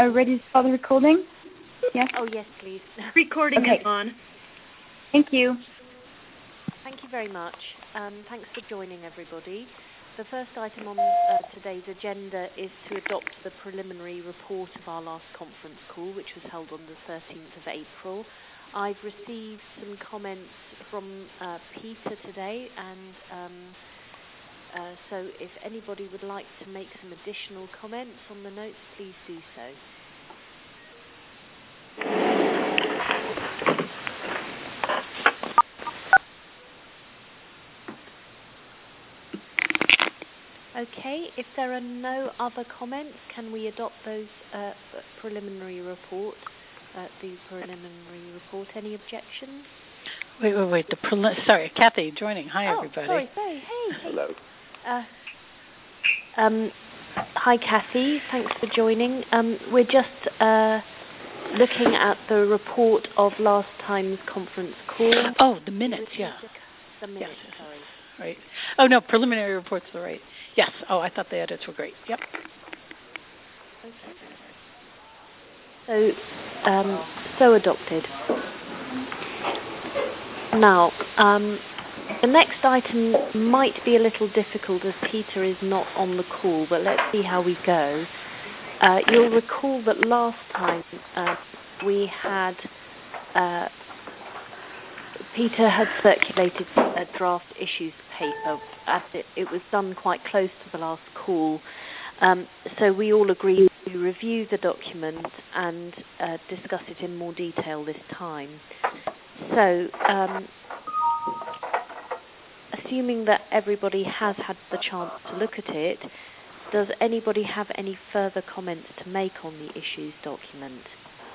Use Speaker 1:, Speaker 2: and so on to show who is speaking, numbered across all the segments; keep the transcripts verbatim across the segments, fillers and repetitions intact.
Speaker 1: uh, ready to start the recording? Yes?
Speaker 2: Oh, yes, please.
Speaker 3: Recording
Speaker 1: Okay.
Speaker 3: is on.
Speaker 1: Thank you.
Speaker 2: Thank you very much. Um, thanks for joining, everybody. The first item on uh, today's agenda is to adopt the preliminary report of our last conference call, which was held on the thirteenth of April. I've received some comments from uh, Peter today, and um, uh, so if anybody would like to make some additional comments on the notes, please do so. Okay, if there are no other comments, can we adopt those uh, preliminary report, uh, the preliminary report? Any objections?
Speaker 4: Wait, wait, wait. The prelim- Sorry, Kathy joining. Hi,
Speaker 2: oh,
Speaker 4: everybody.
Speaker 2: sorry, sorry. Hey.
Speaker 5: Hello.
Speaker 2: Uh, um, hi, Kathy. Thanks for joining. Um, we're just uh, looking at the report of last time's conference call.
Speaker 4: Oh, the minutes, yeah.
Speaker 2: The minutes,
Speaker 4: yes.
Speaker 2: sorry.
Speaker 4: Right. Oh, no, preliminary reports are right. Yes. Oh, I thought the edits were great. Yep.
Speaker 2: Okay. So, um, so adopted. Now, um, the next item might be a little difficult as Peter is not on the call, but let's see how we go. Uh, you'll recall that last time uh, we had uh, Peter had circulated a draft issues paper as it, it was done quite close to the last call. Um, so we all agreed to review the document and uh, discuss it in more detail this time. So, um, assuming that everybody has had the chance to look at it, does anybody have any further comments to make on the issues document?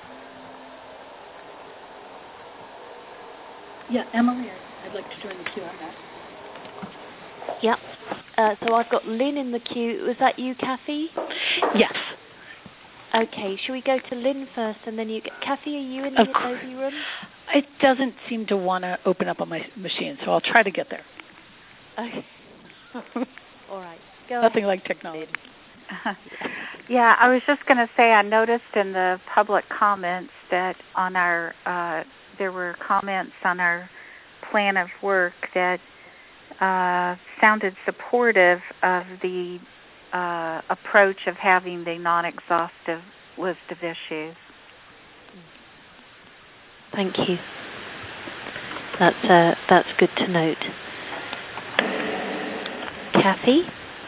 Speaker 4: Yeah, Emily, I'd like to join the queue on that.
Speaker 2: Yep. Uh, so I've got Lynn in the queue. Was that you, Kathy?
Speaker 4: Yes.
Speaker 2: Okay. Shall we go to Lynn first, and then you? Kathy, are you in the Adobe room?
Speaker 4: It doesn't seem to want to open up on my machine, so I'll try to get there.
Speaker 2: Okay. All right. Go
Speaker 4: Nothing
Speaker 2: ahead.
Speaker 4: like technology.
Speaker 6: Yeah, I was just going to say I noticed in the public comments that on our uh, there were comments on our plan of work that uh, sounded supportive of the uh, approach of having the non-exhaustive list of issues.
Speaker 2: Thank you. That's uh, that's good to note. Kathy?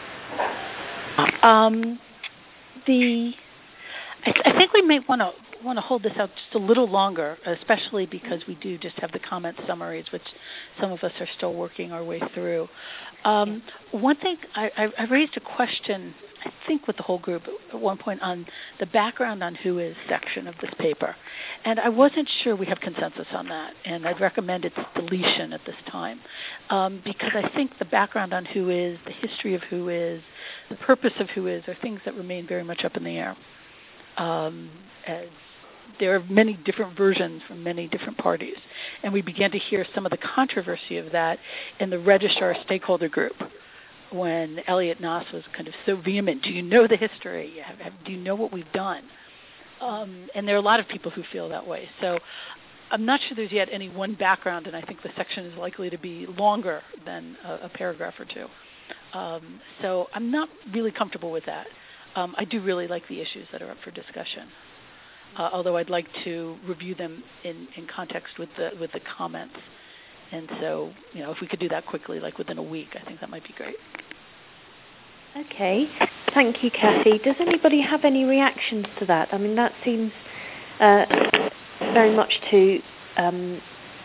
Speaker 4: Um, the I, I think we may want to want to hold this out just a little longer, especially because we do just have the comment summaries, which some of us are still working our way through. Um, one thing, I, I, I raised a question, I think with the whole group at one point on the background on who is section of this paper. And I wasn't sure we have consensus on that, and I'd recommend its deletion at this time, um, because I think the background on who is, the history of who is, the purpose of who is are things that remain very much up in the air. Um, as there are many different versions from many different parties, and we began to hear some of the controversy of that in the registrar stakeholder group when Elliot Noss was kind of so vehement. Do you know the history? Do you know what we've done? Um, and there are a lot of people who feel that way. So I'm not sure there's yet any one background, and I think the section is likely to be longer than a, a paragraph or two. Um, so I'm not really comfortable with that. Um, I do really like the issues that are up for discussion, uh, although I'd like to review them in, in context with the with the comments. And so, you know, if we could do that quickly, like within a week, I think that might be great.
Speaker 2: Okay. Thank you, Kathy. Does anybody have any reactions to that? I mean, that seems uh, very much to, um,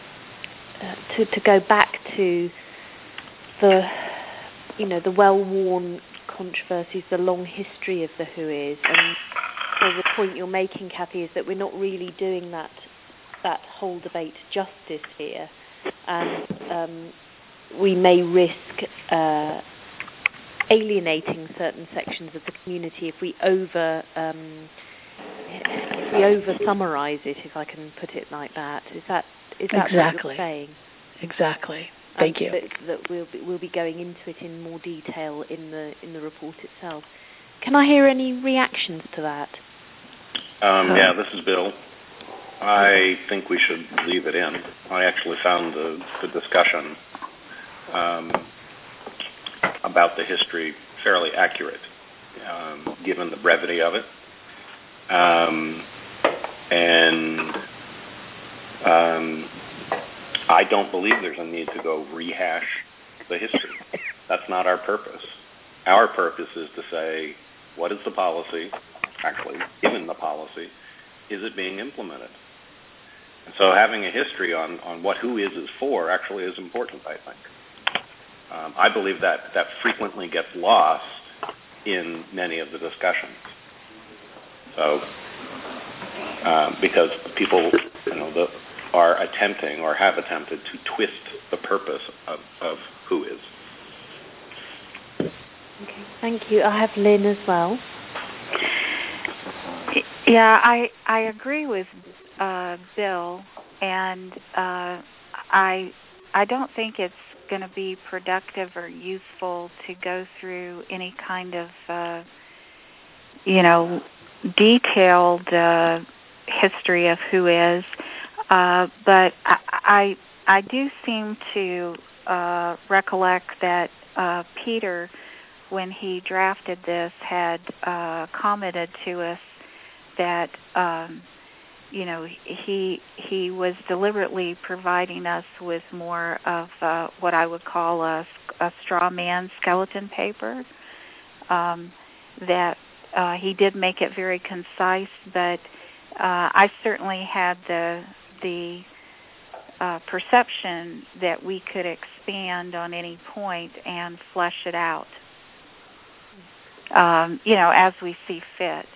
Speaker 2: uh, to to go back to the, you know, the well-worn controversies, the long history of the who is, and so the point you're making, Kathy, is that we're not really doing that that whole debate justice here, and um, we may risk uh, alienating certain sections of the community if we over um, if we over summarize it, if I can put it like that. Is that is that
Speaker 4: exactly.
Speaker 2: what you're saying?
Speaker 4: Exactly. Thank
Speaker 2: and
Speaker 4: you.
Speaker 2: That, that we'll be, we'll be going into it in more detail in the in the report itself. Can I hear any reactions to that?
Speaker 3: Um, yeah, this is Bill. I think we should leave it in. I actually found the, the discussion um, about the history fairly accurate, um, given the brevity of it. Um, and um, I don't believe there's a need to go rehash the history. That's not our purpose. Our purpose is to say, what is the policy? Actually, given the policy, is it being implemented? And so having a history on, on what who is is for actually is important, I think. Um, I believe that that frequently gets lost in many of the discussions. So, um, because people, you know, the, are attempting or have attempted to twist the purpose of, of who is.
Speaker 2: Okay, thank you. I have Lynn as well.
Speaker 6: Yeah, I I agree with uh, Bill, and uh, I I don't think it's going to be productive or useful to go through any kind of uh, you know detailed uh, history of who is, uh, but I, I I do seem to uh, recollect that uh, Peter, when he drafted this, had uh, commented to us that um, you know he he was deliberately providing us with more of uh, what I would call a, a straw man skeleton paper. Um, that uh, he did make it very concise, but uh, I certainly had the the uh, perception that we could expand on any point and flesh it out, um, you know, as we see fit.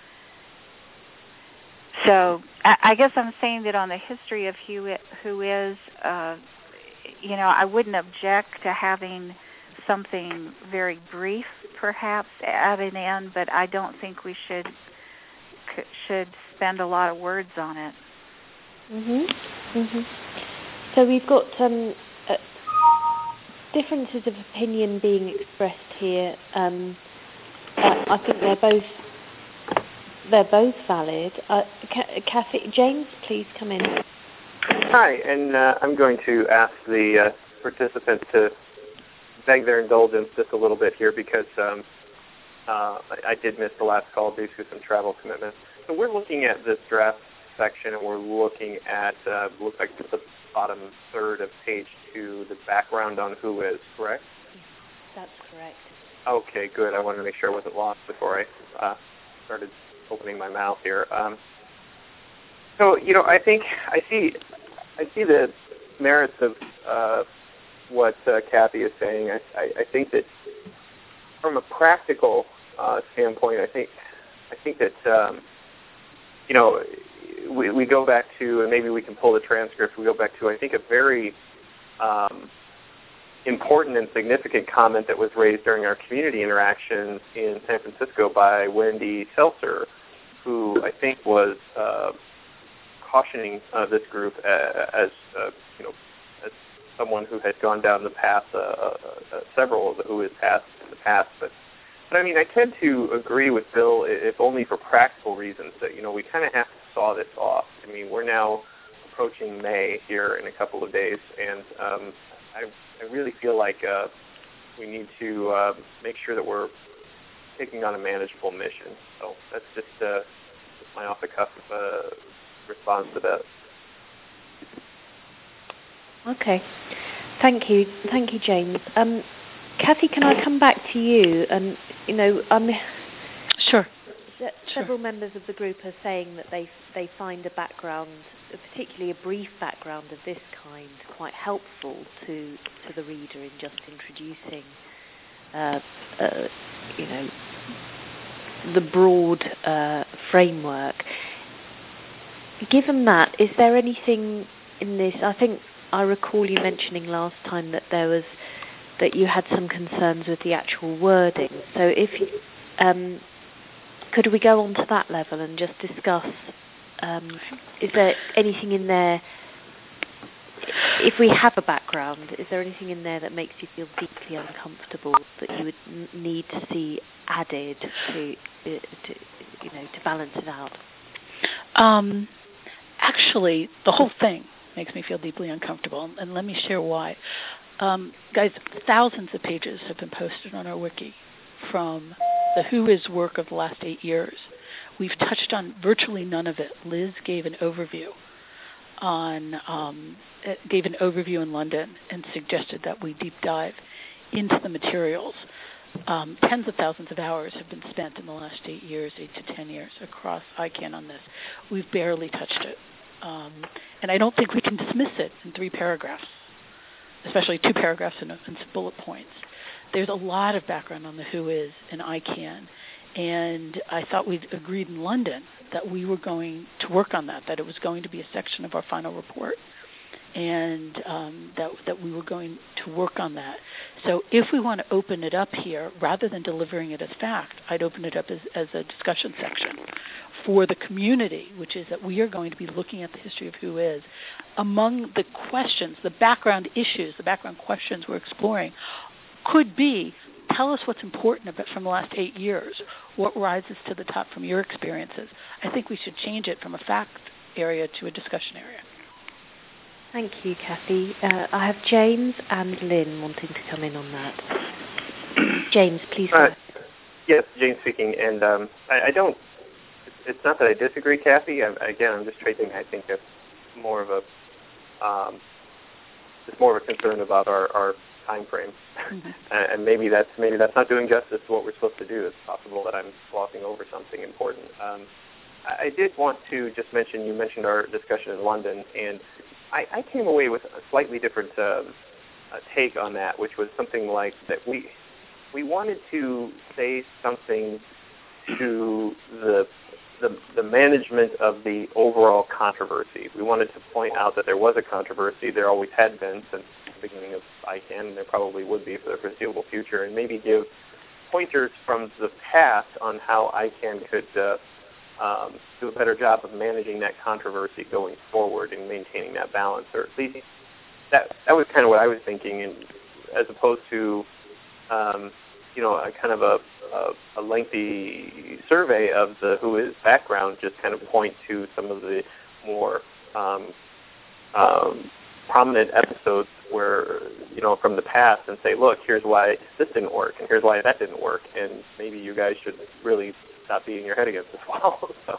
Speaker 6: So I guess I'm saying that on the history of who, it, who is, uh, you know, I wouldn't object to having something very brief, perhaps, added in, but I don't think we should should spend a lot of words on it.
Speaker 2: Mhm. Mhm. So we've got um, uh, differences of opinion being expressed here. Um, uh, I think they're both. They're both valid. Uh, Kathy, James, please come in.
Speaker 5: Hi, and uh, I'm going to ask the uh, participants to beg their indulgence just a little bit here because um, uh, I did miss the last call due to some travel commitments. So we're looking at this draft section, and we're looking at, uh, looks like the bottom third of page two, the background on who is, correct?
Speaker 2: Yes, that's correct.
Speaker 5: Okay, good. I wanted to make sure I wasn't lost before I uh, started opening my mouth here. Um, so, you know, I think I see I see the merits of uh, what uh, Kathy is saying. I, I, I think that from a practical uh, standpoint, I think I think that um, you know we, we go back to, and maybe we can pull the transcript. We go back to I think a very um, important and significant comment that was raised during our community interactions in San Francisco by Wendy Seltzer, who I think was uh, cautioning uh, this group as, uh, you know, as someone who had gone down the path, uh, uh, several of the who has passed in the past. But, but I mean, I tend to agree with Bill, if only for practical reasons, that, you know, we kind of have to saw this off. I mean, we're now approaching May here in a couple of days, and um, I, I really feel like uh, we need to uh, make sure that we're taking on a manageable mission. So that's just, uh, just my off-the-cuff uh, response to that.
Speaker 2: Okay. Thank you. Thank you, James. Um, Kathy, can I come back to you? And, you know, um,
Speaker 4: Sure.
Speaker 2: several
Speaker 4: sure.
Speaker 2: members of the group are saying that they they find a background, particularly a brief background of this kind, quite helpful to to the reader in just introducing, uh, uh, you know, the broad uh, framework. Given that, is there anything in this? I think I recall you mentioning last time that there was that you had some concerns with the actual wording. So if you, um, could we go on to that level and just discuss, um, is there anything in there, if we have a background, is there anything in there that makes you feel deeply uncomfortable that you would n- need to see added to, uh, to, you know, to balance it out?
Speaker 4: Um, actually, the whole thing makes me feel deeply uncomfortable, and, and let me share why. Um, guys, thousands of pages have been posted on our wiki from the Who Is work of the last eight years. We've touched on virtually none of it. Liz gave an overview on um, gave an overview in London and suggested that we deep dive into the materials. Um, tens of thousands of hours have been spent in the last eight years, eight to ten years across I CAN on this. We've barely touched it. Um, and I don't think we can dismiss it in three paragraphs, especially two paragraphs and, and some bullet points. There's a lot of background on the Who Is and I CAN, and I thought we'd agreed in London that we were going to work on that, that it was going to be a section of our final report, and um, that that we were going to work on that. So if we want to open it up here, rather than delivering it as fact, I'd open it up as, as a discussion section for the community, which is that we are going to be looking at the history of Who Is. Among the questions, the background issues, the background questions we're exploring could be, tell us what's important about from the last eight years. What rises to the top from your experiences? I think we should change it from a fact area to a discussion area.
Speaker 2: Thank you, Kathy. Uh, I have James and Lynn wanting to come in on that. James, please.
Speaker 5: Uh, yes, James speaking. And um, I, I don't, it's not that I disagree, Kathy. I, again, I'm just tracing, I think, it's more of a, um, it's more of a concern about our, our time frame. Mm-hmm. And maybe that's maybe that's not doing justice to what we're supposed to do. It's possible that I'm glossing over something important. Um, I did want to just mention, you mentioned our discussion in London, and I, I came away with a slightly different um, uh, take on that, which was something like that we we wanted to say something to the the, the management of the overall controversy. We wanted to point out that there was a controversy. There always had been since the beginning of I CAN, and there probably would be for the foreseeable future, and maybe give pointers from the past on how I CAN could uh, um, do a better job of managing that controversy going forward and maintaining that balance, or at least that that was kind of what I was thinking, and as opposed to um, you know a kind of a, a, a lengthy survey of the Who Is background, just kind of point to some of the more um, um, prominent episodes where, you know, from the past, and say, look, here's why this didn't work, and here's why that didn't work, and maybe you guys should really stop beating your head against this wall. So.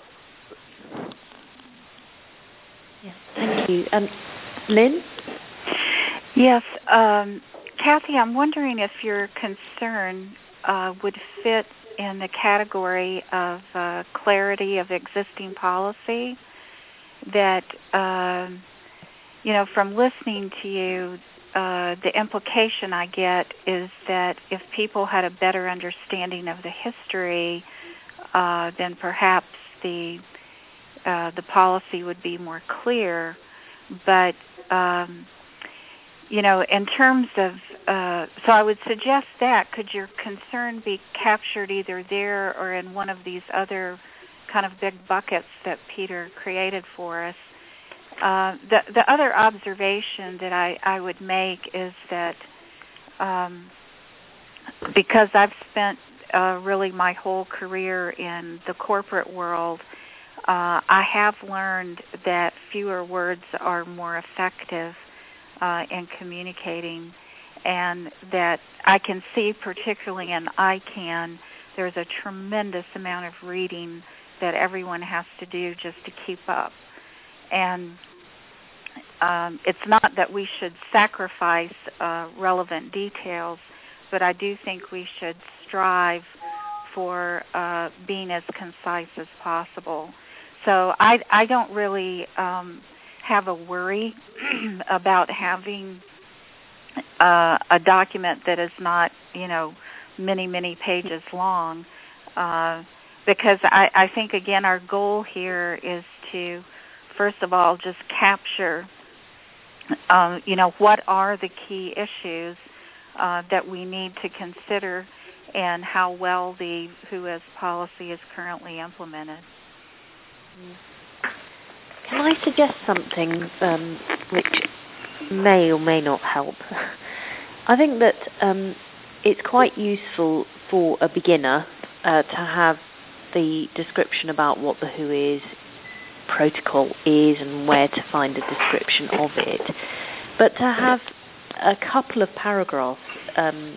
Speaker 2: Yeah, thank you. Um, Lynn?
Speaker 6: Yes, um, Kathy, I'm wondering if your concern uh, would fit in the category of uh, clarity of existing policy, that uh, you know, from listening to you, uh, the implication I get is that if people had a better understanding of the history, uh, then perhaps the uh, the policy would be more clear. But um, you know, in terms of, uh, so I would suggest that could your concern be captured either there or in one of these other kind of big buckets that Peter created for us? Uh, the the other observation that I, I would make is that um, because I've spent uh, really my whole career in the corporate world, uh, I have learned that fewer words are more effective uh, in communicating, and that I can see, particularly in I CAN, there's a tremendous amount of reading that everyone has to do just to keep up. And um, it's not that we should sacrifice uh, relevant details, but I do think we should strive for uh, being as concise as possible. So I, I don't really um, have a worry about having uh, a document that is not, you know, many, many pages long, uh, because I, I think, again, our goal here is to, first of all, just capture, um, you know, what are the key issues uh, that we need to consider and how well the Who Is policy is currently implemented.
Speaker 2: Can I suggest something um, which may or may not help? I think that um, it's quite useful for a beginner uh, to have the description about what the Who Is protocol is and where to find a description of it. But to have a couple of paragraphs um,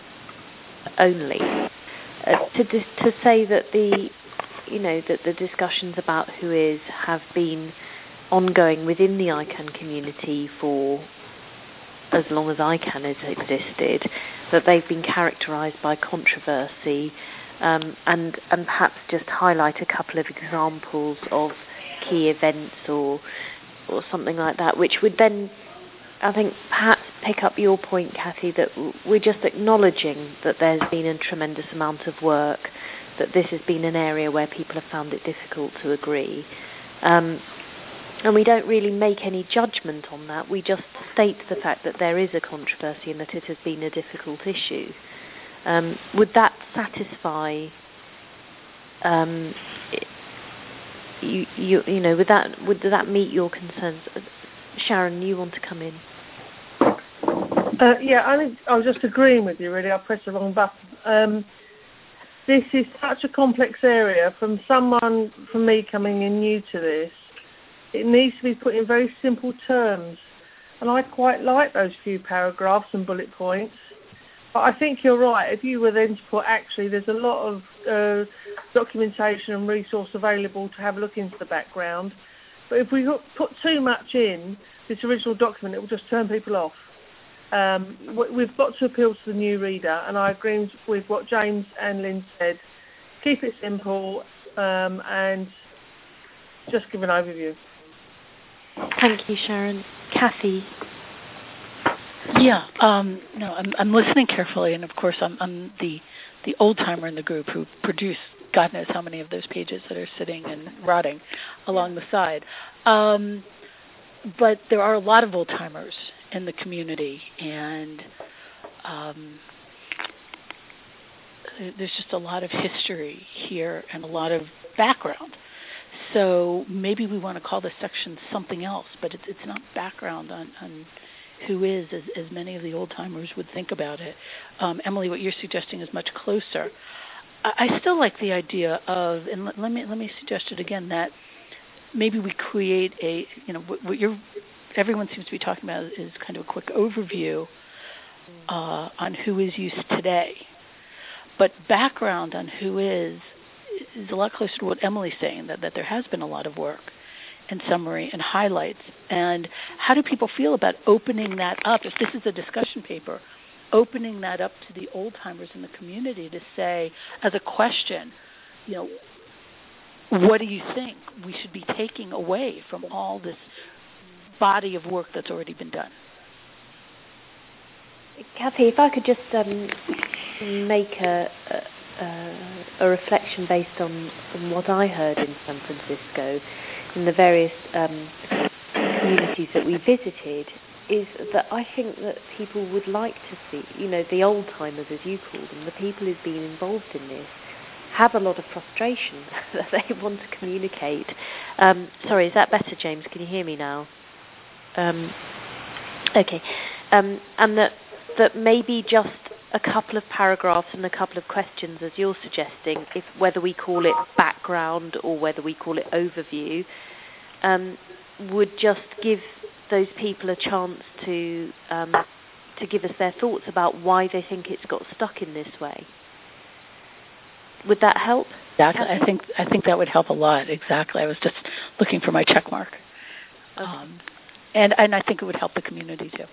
Speaker 2: only uh, to to say that the you know that the discussions about WHOIS have been ongoing within the ICANN community for as long as ICANN has existed, that they've been characterised by controversy, um, and and perhaps just highlight a couple of examples of key events or or something like that, which would then, I think, perhaps pick up your point, Kathy, that we're just acknowledging that there's been a tremendous amount of work, that this has been an area where people have found it difficult to agree. Um, and we don't really make any judgment on that. We just state the fact that there is a controversy and that it has been a difficult issue. Um, would that satisfy um, you, you? You know, would that would that meet your concerns? Sharon, you want to come in?
Speaker 7: Uh, yeah, I think I was just agreeing with you. Really, I pressed the wrong button. Um, this is such a complex area. From someone, from me coming in new to this, it needs to be put in very simple terms. And I quite like those few paragraphs and bullet points. But I think you're right. If you were then to put, actually, there's a lot of uh, documentation and resource available to have a look into the background. But if we put too much in this original document, it will just turn people off. Um, we've got to appeal to the new reader, and I agree with what James and Lynn said. Keep it simple um, and just give an overview.
Speaker 2: Thank you, Sharon. Kathy?
Speaker 4: Yeah, um, no, I'm, I'm listening carefully, and of course I'm, I'm the the old timer in the group who produced God knows how many of those pages that are sitting and rotting along the side. Um, but there are a lot of old timers in the community, and um, there's just a lot of history here and a lot of background. So maybe we want to call this section something else, but it's, it's not background on, on WHOIS, as, as many of the old timers would think about it. Um, Emily, what you're suggesting is much closer. I, I still like the idea of, and let, let me let me suggest it again, that maybe we create a, you know, what, what you're, everyone seems to be talking about is kind of a quick overview uh, on WHOIS use today. But background on WHOIS is a lot closer to what Emily's saying, that, that there has been a lot of work and summary and highlights. And how do people feel about opening that up? If this is a discussion paper, opening that up to the old-timers in the community to say, as a question, you know, what do you think we should be taking away from all this body of work that's already been done?
Speaker 2: Kathy, if I could just um, make a, a, a reflection based on, on what I heard in San Francisco, in the various um, communities that we visited, is that I think that people would like to see, you know, the old-timers, as you call them, the people who've been involved in this, have a lot of frustration that they want to communicate. Um, sorry, is that better, James? Can you hear me now? Um, okay. Um, and that that maybe just a couple of paragraphs and a couple of questions, as you're suggesting, if whether we call it background or whether we call it overview, um, would just give those people a chance to um, to give us their thoughts about why they think it's got stuck in this way. Would that help?
Speaker 4: Exactly. I think I think that would help a lot. Exactly. I was just looking for my check mark.
Speaker 2: Okay.
Speaker 4: Um, and, and I think it would help the community too.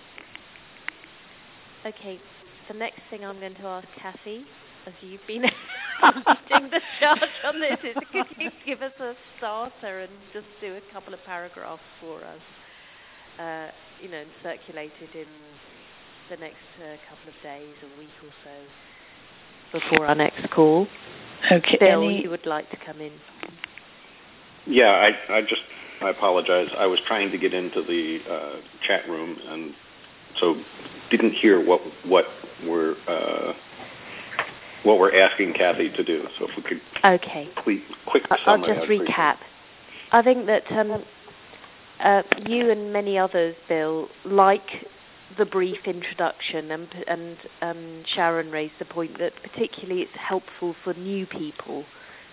Speaker 2: Okay. The next thing I'm going to ask Kathy, as you've been leading the charge on this, is could you give us a starter and just do a couple of paragraphs for us, uh, you know, and circulate it in the next uh, couple of days, a week or so, before our next call.
Speaker 4: Okay.
Speaker 2: Bill,
Speaker 4: Any...
Speaker 2: you would like to come in?
Speaker 3: Yeah, I, I just, I apologize. I was trying to get into the uh, chat room, and so didn't hear what what we're uh, what we're asking Kathy to do. So if we could,
Speaker 2: okay,
Speaker 3: quick, quick
Speaker 2: I'll
Speaker 3: summary.
Speaker 2: just recap. I think that um, uh, you and many others, Bill, like the brief introduction, and, and um, Sharon raised the point that particularly it's helpful for new people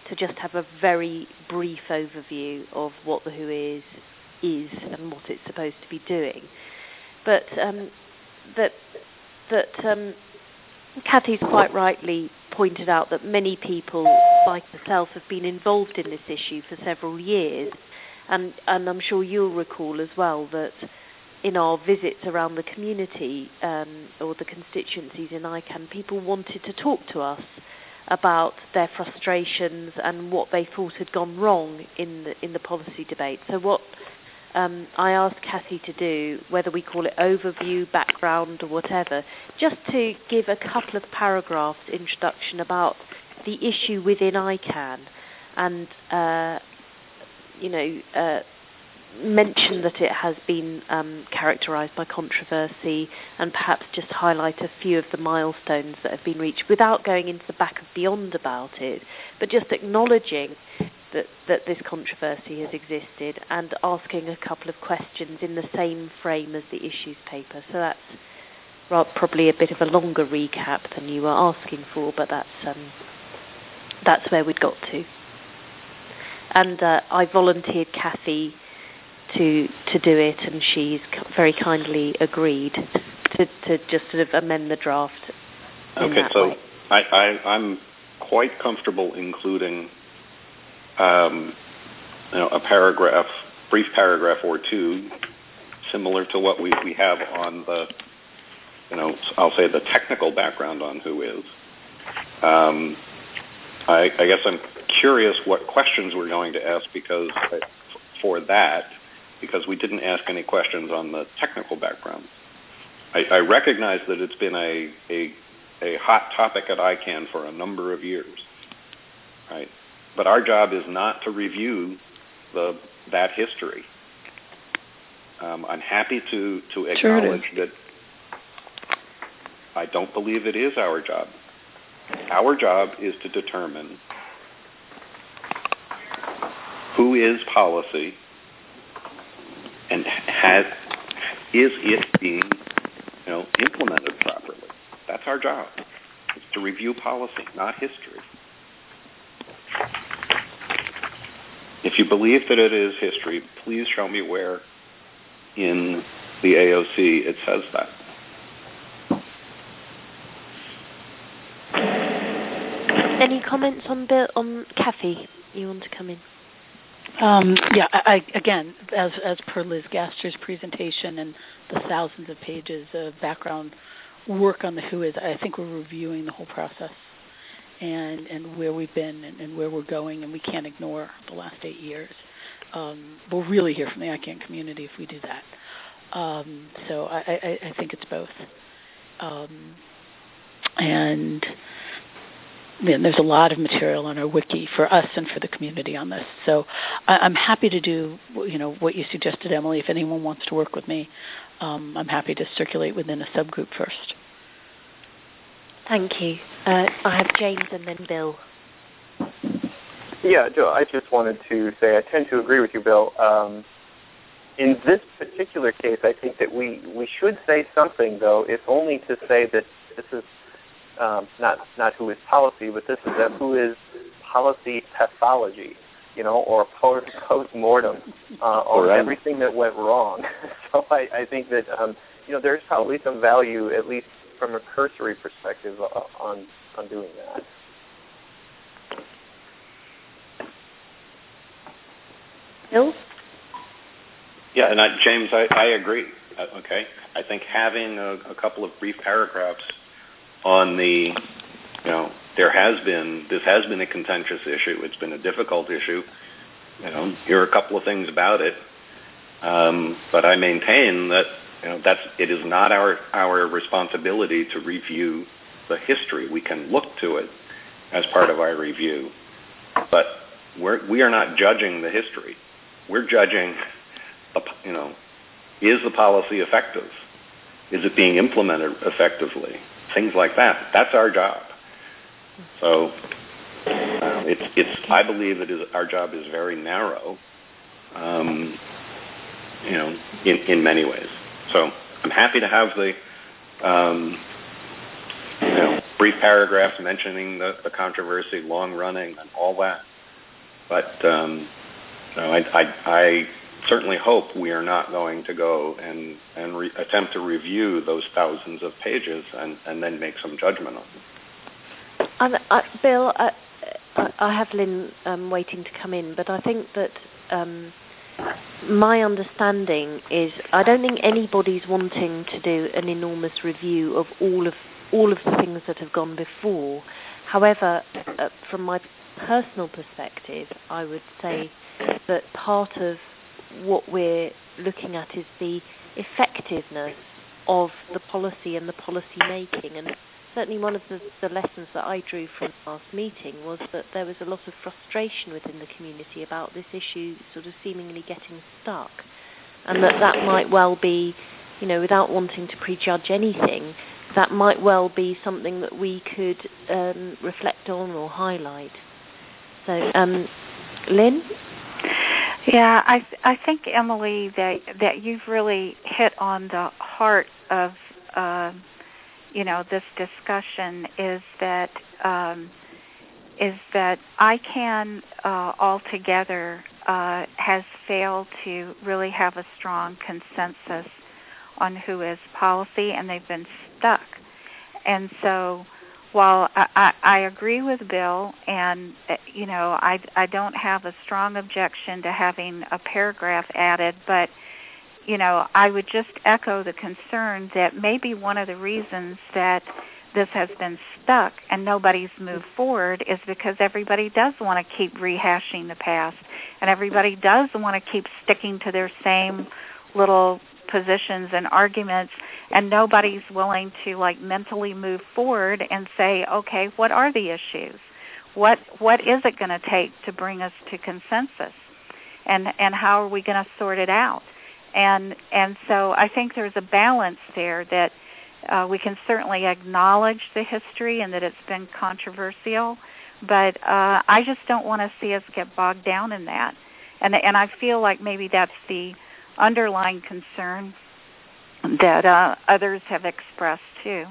Speaker 2: to just have a very brief overview of what the W H O is, is and what it's supposed to be doing. But um, that that um, Kathy's quite rightly pointed out that many people, like myself, have been involved in this issue for several years, and, and I'm sure you'll recall as well that in our visits around the community um, or the constituencies in I CAN, people wanted to talk to us about their frustrations and what they thought had gone wrong in the in the policy debate. So what um, I asked Kathy to do, whether we call it overview, background, or whatever, just to give a couple of paragraphs introduction about the issue within I CAN, and uh, you know. Uh, mention that it has been um, characterised by controversy, and perhaps just highlight a few of the milestones that have been reached without going into the back of beyond about it, but just acknowledging that, that this controversy has existed and asking a couple of questions in the same frame as the issues paper. So that's well, probably a bit of a longer recap than you were asking for, but that's um, that's where we'd got to. And uh, I volunteered Kathy to to do it, and she's very kindly agreed to, to just sort of amend the draft.
Speaker 3: Okay, so I, I, I'm quite comfortable including um, you know, a paragraph, brief paragraph or two, similar to what we, we have on the, you know, I'll say the technical background on W H O is. Um, I, I guess I'm curious what questions we're going to ask because for that. because we didn't ask any questions on the technical background. I, I recognize that it's been a, a a hot topic at I CAN for a number of years, right? But our job is not to review the that history. Um, I'm happy to, to acknowledge sure that I don't believe it is our job. Our job is to determine who is policy and has is it being, you know, implemented properly. That's our job. It's to review policy, not history. If you believe that it is history, please show me where in the A O C it says that.
Speaker 2: Any comments on Bill, on Kathy? You want to come in?
Speaker 4: Um, yeah, I, I, again, as as per Liz Gaster's presentation and the thousands of pages of background work on the W H O is, I think we're reviewing the whole process and, and where we've been and, and where we're going, and we can't ignore the last eight years. Um, we'll really hear from the I CAN community if we do that. Um, so I, I, I think it's both. Um, and man, there's a lot of material on our wiki for us and for the community on this. So I, I'm happy to do, you know, what you suggested, Emily. If anyone wants to work with me, um, I'm happy to circulate within a subgroup first.
Speaker 2: Thank you. Uh, I have James and then Bill.
Speaker 5: Yeah, Joe, I just wanted to say I tend to agree with you, Bill. Um, in this particular case, I think that we, we should say something, though, if only to say that this is um, not not W H O is policy, but this is a W H O is policy pathology, you know, or post-mortem uh, on right. everything that went wrong. So I, I think that, um, you know, there's probably some value, at least from a cursory perspective, uh, on, on doing that.
Speaker 2: Bill?
Speaker 3: Yeah, and I, James, I, I agree. Uh, okay, I think having a, a couple of brief paragraphs on the, you know, there has been, this has been a contentious issue. It's been a difficult issue. You know, here are a couple of things about it. Um, but I maintain that, you know, that's, it is not our, our responsibility to review the history. We can look to it as part of our review, but we're, we are not judging the history. We're judging, you know, is the policy effective? Is it being implemented effectively? Things like that. That's our job. So uh, it's, it's. I believe it is. Our job is very narrow, um, you know, in, in many ways. So I'm happy to have the, um, you know, brief paragraphs mentioning the, the controversy, long running, and all that. But um, no, I, I, I certainly hope we are not going to go and, and re- attempt to review those thousands of pages and, and then make some judgment on them.
Speaker 2: Um, uh, Bill, uh, I have Lynn um, waiting to come in, but I think that um, my understanding is I don't think anybody's wanting to do an enormous review of all of all of the things that have gone before. However, uh, from my personal perspective, I would say that part of what we're looking at is the effectiveness of the policy and the policy making. And certainly one of the, the lessons that I drew from the last meeting was that there was a lot of frustration within the community about this issue sort of seemingly getting stuck. And that that might well be, you know, without wanting to prejudge anything, that might well be something that we could um, reflect on or highlight. So, um, Lynn?
Speaker 6: Yeah, I th- I think, Emily, that that you've really hit on the heart of uh, you know this discussion is that um, is that ICANN uh, altogether uh, has failed to really have a strong consensus on who is policy, and they've been stuck. And so, while I, I, I agree with Bill, and you know, I, I don't have a strong objection to having a paragraph added, but you know, I would just echo the concern that maybe one of the reasons that this has been stuck and nobody's moved forward is because everybody does want to keep rehashing the past, and everybody does want to keep sticking to their same little positions and arguments, and nobody's willing to like mentally move forward and say, okay, what are the issues? What what is it going to take to bring us to consensus? And and how are we going to sort it out? And and so I think there's a balance there that uh, we can certainly acknowledge the history and that it's been controversial, but uh, I just don't want to see us get bogged down in that. And and I feel like maybe that's the underlying concern that uh, others have expressed too.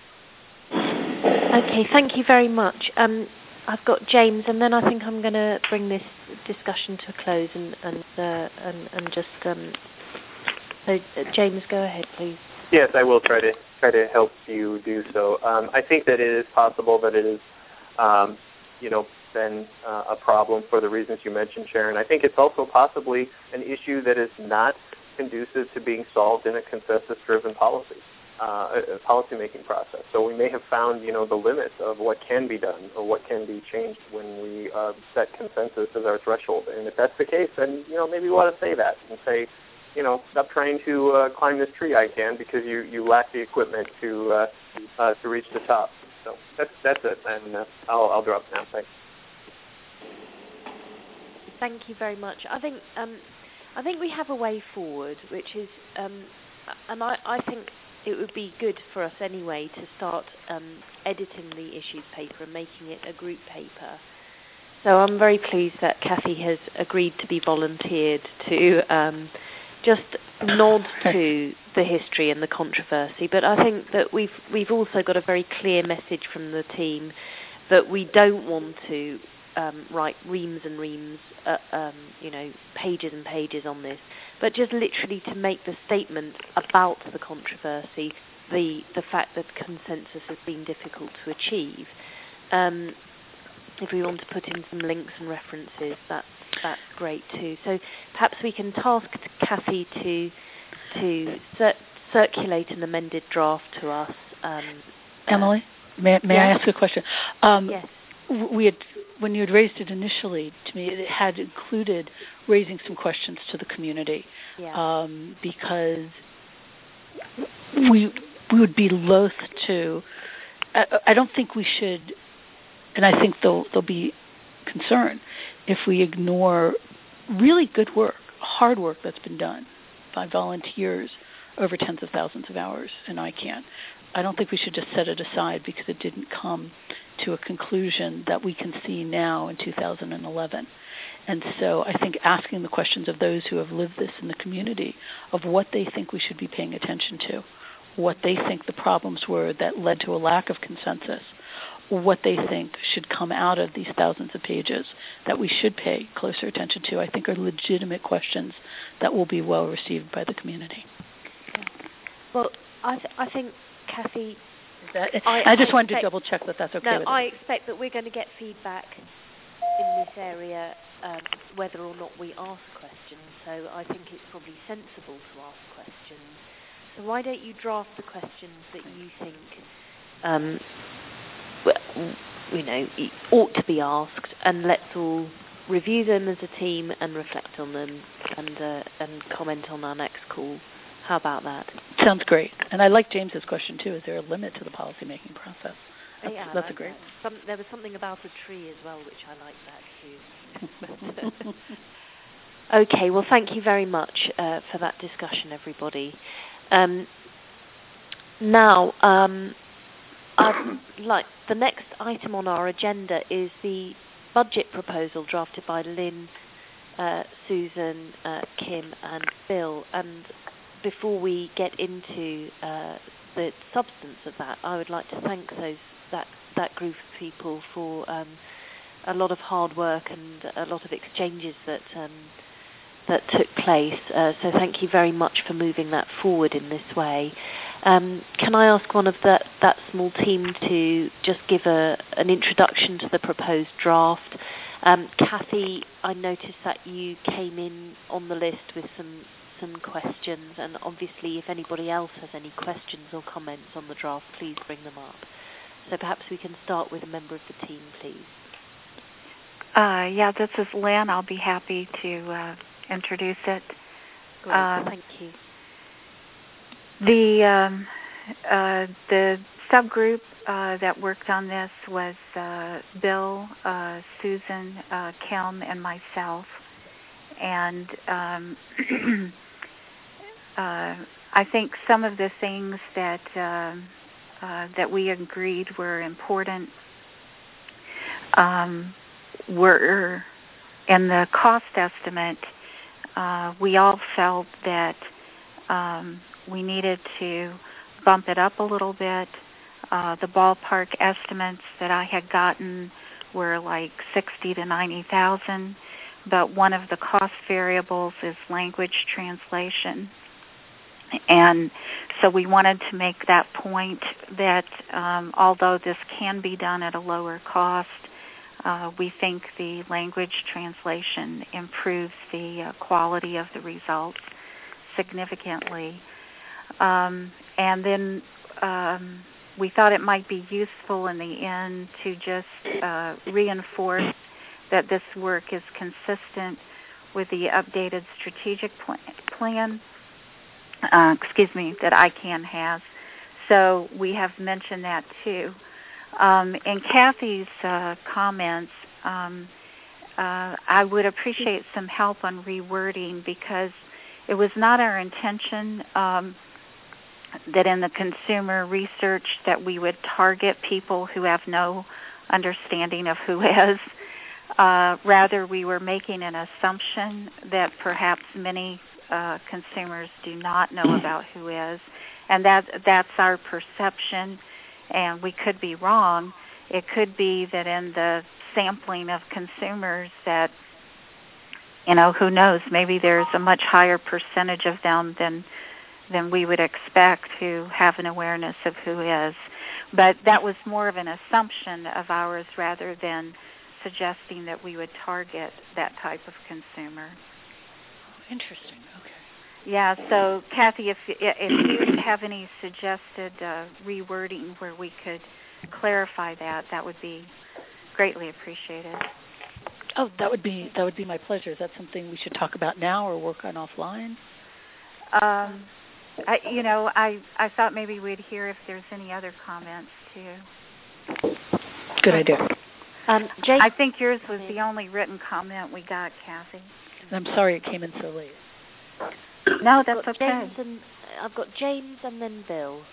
Speaker 2: Okay, thank you very much. Um, I've got James, and then I think I'm going to bring this discussion to a close and and uh, and, and just um, so uh, James, go ahead, please.
Speaker 5: Yes, I will try to try to help you do so. Um, I think that it is possible that it is, um, you know, been uh, a problem for the reasons you mentioned, Sharon. I think it's also possibly an issue that is not conducive to being solved in a consensus-driven policy, uh, policy-making process. So we may have found, you know, the limits of what can be done or what can be changed when we uh, set consensus as our threshold. And if that's the case, then, you know, maybe we want to say that and say, you know, stop trying to uh, climb this tree, ICANN, because you, you lack the equipment to uh, uh, to reach the top. So that's that's it, and uh, I'll I'll drop now. Thanks.
Speaker 2: Thank you very much. I think um, I think we have a way forward, which is, um, and I, I think it would be good for us anyway to start um, editing the issues paper and making it a group paper. So I'm very pleased that Kathy has agreed to be volunteered to um, just nod to the history and the controversy. But I think that we've we've also got a very clear message from the team that we don't want to um, write reams and reams, uh, um, you know, pages and pages on this, but just literally to make the statement about the controversy, the the fact that consensus has been difficult to achieve. Um, if we want to put in some links and references, that's that's great too. So perhaps we can task Kathy to to cir- circulate an amended draft to us. Um,
Speaker 4: Emily, may, may
Speaker 2: yes?
Speaker 4: I ask a question? Um,
Speaker 2: yes.
Speaker 4: We had, when you had raised it initially, to me, it had included raising some questions to the community,
Speaker 2: yeah.
Speaker 4: um, because we we would be loath to. I, I don't think we should, and I think they'll they'll be concerned if we ignore really good work, hard work that's been done by volunteers over tens of thousands of hours in ICANN. I don't think we should just set it aside because it didn't come to a conclusion that we can see now in two thousand eleven. And so I think asking the questions of those who have lived this in the community of what they think we should be paying attention to, what they think the problems were that led to a lack of consensus, what they think should come out of these thousands of pages that we should pay closer attention to, I think are legitimate questions that will be well received by the community.
Speaker 2: Yeah. Well, I, th- I think, Kathy,
Speaker 4: that,
Speaker 2: I,
Speaker 4: I just
Speaker 2: I
Speaker 4: wanted
Speaker 2: expect,
Speaker 4: to double check that that's okay
Speaker 2: no,
Speaker 4: with
Speaker 2: I
Speaker 4: us.
Speaker 2: expect that we're going to get feedback in this area um, whether or not we ask questions, so I think it's probably sensible to ask questions. So why don't you draft the questions that you think um, you know, ought to be asked, and let's all review them as a team and reflect on them and uh, and comment on our next call. How about that?
Speaker 4: Sounds great. And I like James's question too. Is there a limit to the policymaking process? That's,
Speaker 2: yeah,
Speaker 4: that's
Speaker 2: like
Speaker 4: a great.
Speaker 2: That. Some, there was something about a tree as well, which I like that too. Okay. Well, thank you very much uh, for that discussion, everybody. Um, now, um, I'd like the next item on our agenda is the budget proposal drafted by Lynn, uh, Susan, uh, Kim, and Bill. And before we get into uh, the substance of that, I would like to thank those that that group of people for um, a lot of hard work and a lot of exchanges that um, that took place. Uh, so thank you very much for moving that forward in this way. Um, can I ask one of that that small team to just give a an introduction to the proposed draft? Um, Kathy, I noticed that you came in on the list with some some questions, and obviously if anybody else has any questions or comments on the draft, please bring them up. So perhaps we can start with a member of the team, please.
Speaker 6: Uh, yeah, this is Lynn. I'll be happy to uh, introduce it.
Speaker 2: Great,
Speaker 6: um,
Speaker 2: thank you.
Speaker 6: The um, uh, the subgroup uh, that worked on this was uh, Bill, uh, Susan, uh, Kim, and myself. And um, uh, I think some of the things that uh, uh, that we agreed were important um, were in the cost estimate. Uh, we all felt that um, we needed to bump it up a little bit. Uh, the ballpark estimates that I had gotten were like sixty to ninety thousand, but one of the cost variables is language translation. And so we wanted to make that point that um, although this can be done at a lower cost, uh, we think the language translation improves the uh, quality of the results significantly. Um, and then um, we thought it might be useful in the end to just uh, reinforce that this work is consistent with the updated strategic pl- plan, uh, excuse me, that I CAN has. So we have mentioned that too. Um, in Kathy's uh, comments, um, uh, I would appreciate some help on rewording, because it was not our intention um, that in the consumer research that we would target people who have no understanding of who is. Uh, rather, we were making an assumption that perhaps many uh, consumers do not know about who is, and that that's our perception, and we could be wrong. It could be that in the sampling of consumers that, you know, who knows, maybe there's a much higher percentage of them than than we would expect who have an awareness of who is. But that was more of an assumption of ours rather than suggesting that we would target that type of consumer.
Speaker 4: Interesting. Okay.
Speaker 6: Yeah. So, Kathy, if if you have any suggested uh, rewording where we could clarify that, that would be greatly appreciated.
Speaker 4: Oh, that would be that would be my pleasure. Is that something we should talk about now or work on offline?
Speaker 6: Um, I, you know, I I thought maybe we'd hear if there's any other comments too.
Speaker 4: Good idea.
Speaker 2: Um, James,
Speaker 6: I think yours was the only written comment we got, Kathy.
Speaker 4: I'm sorry it came in so late.
Speaker 6: No, that's
Speaker 2: I've got
Speaker 6: okay.
Speaker 2: James and, I've got James and then Bill.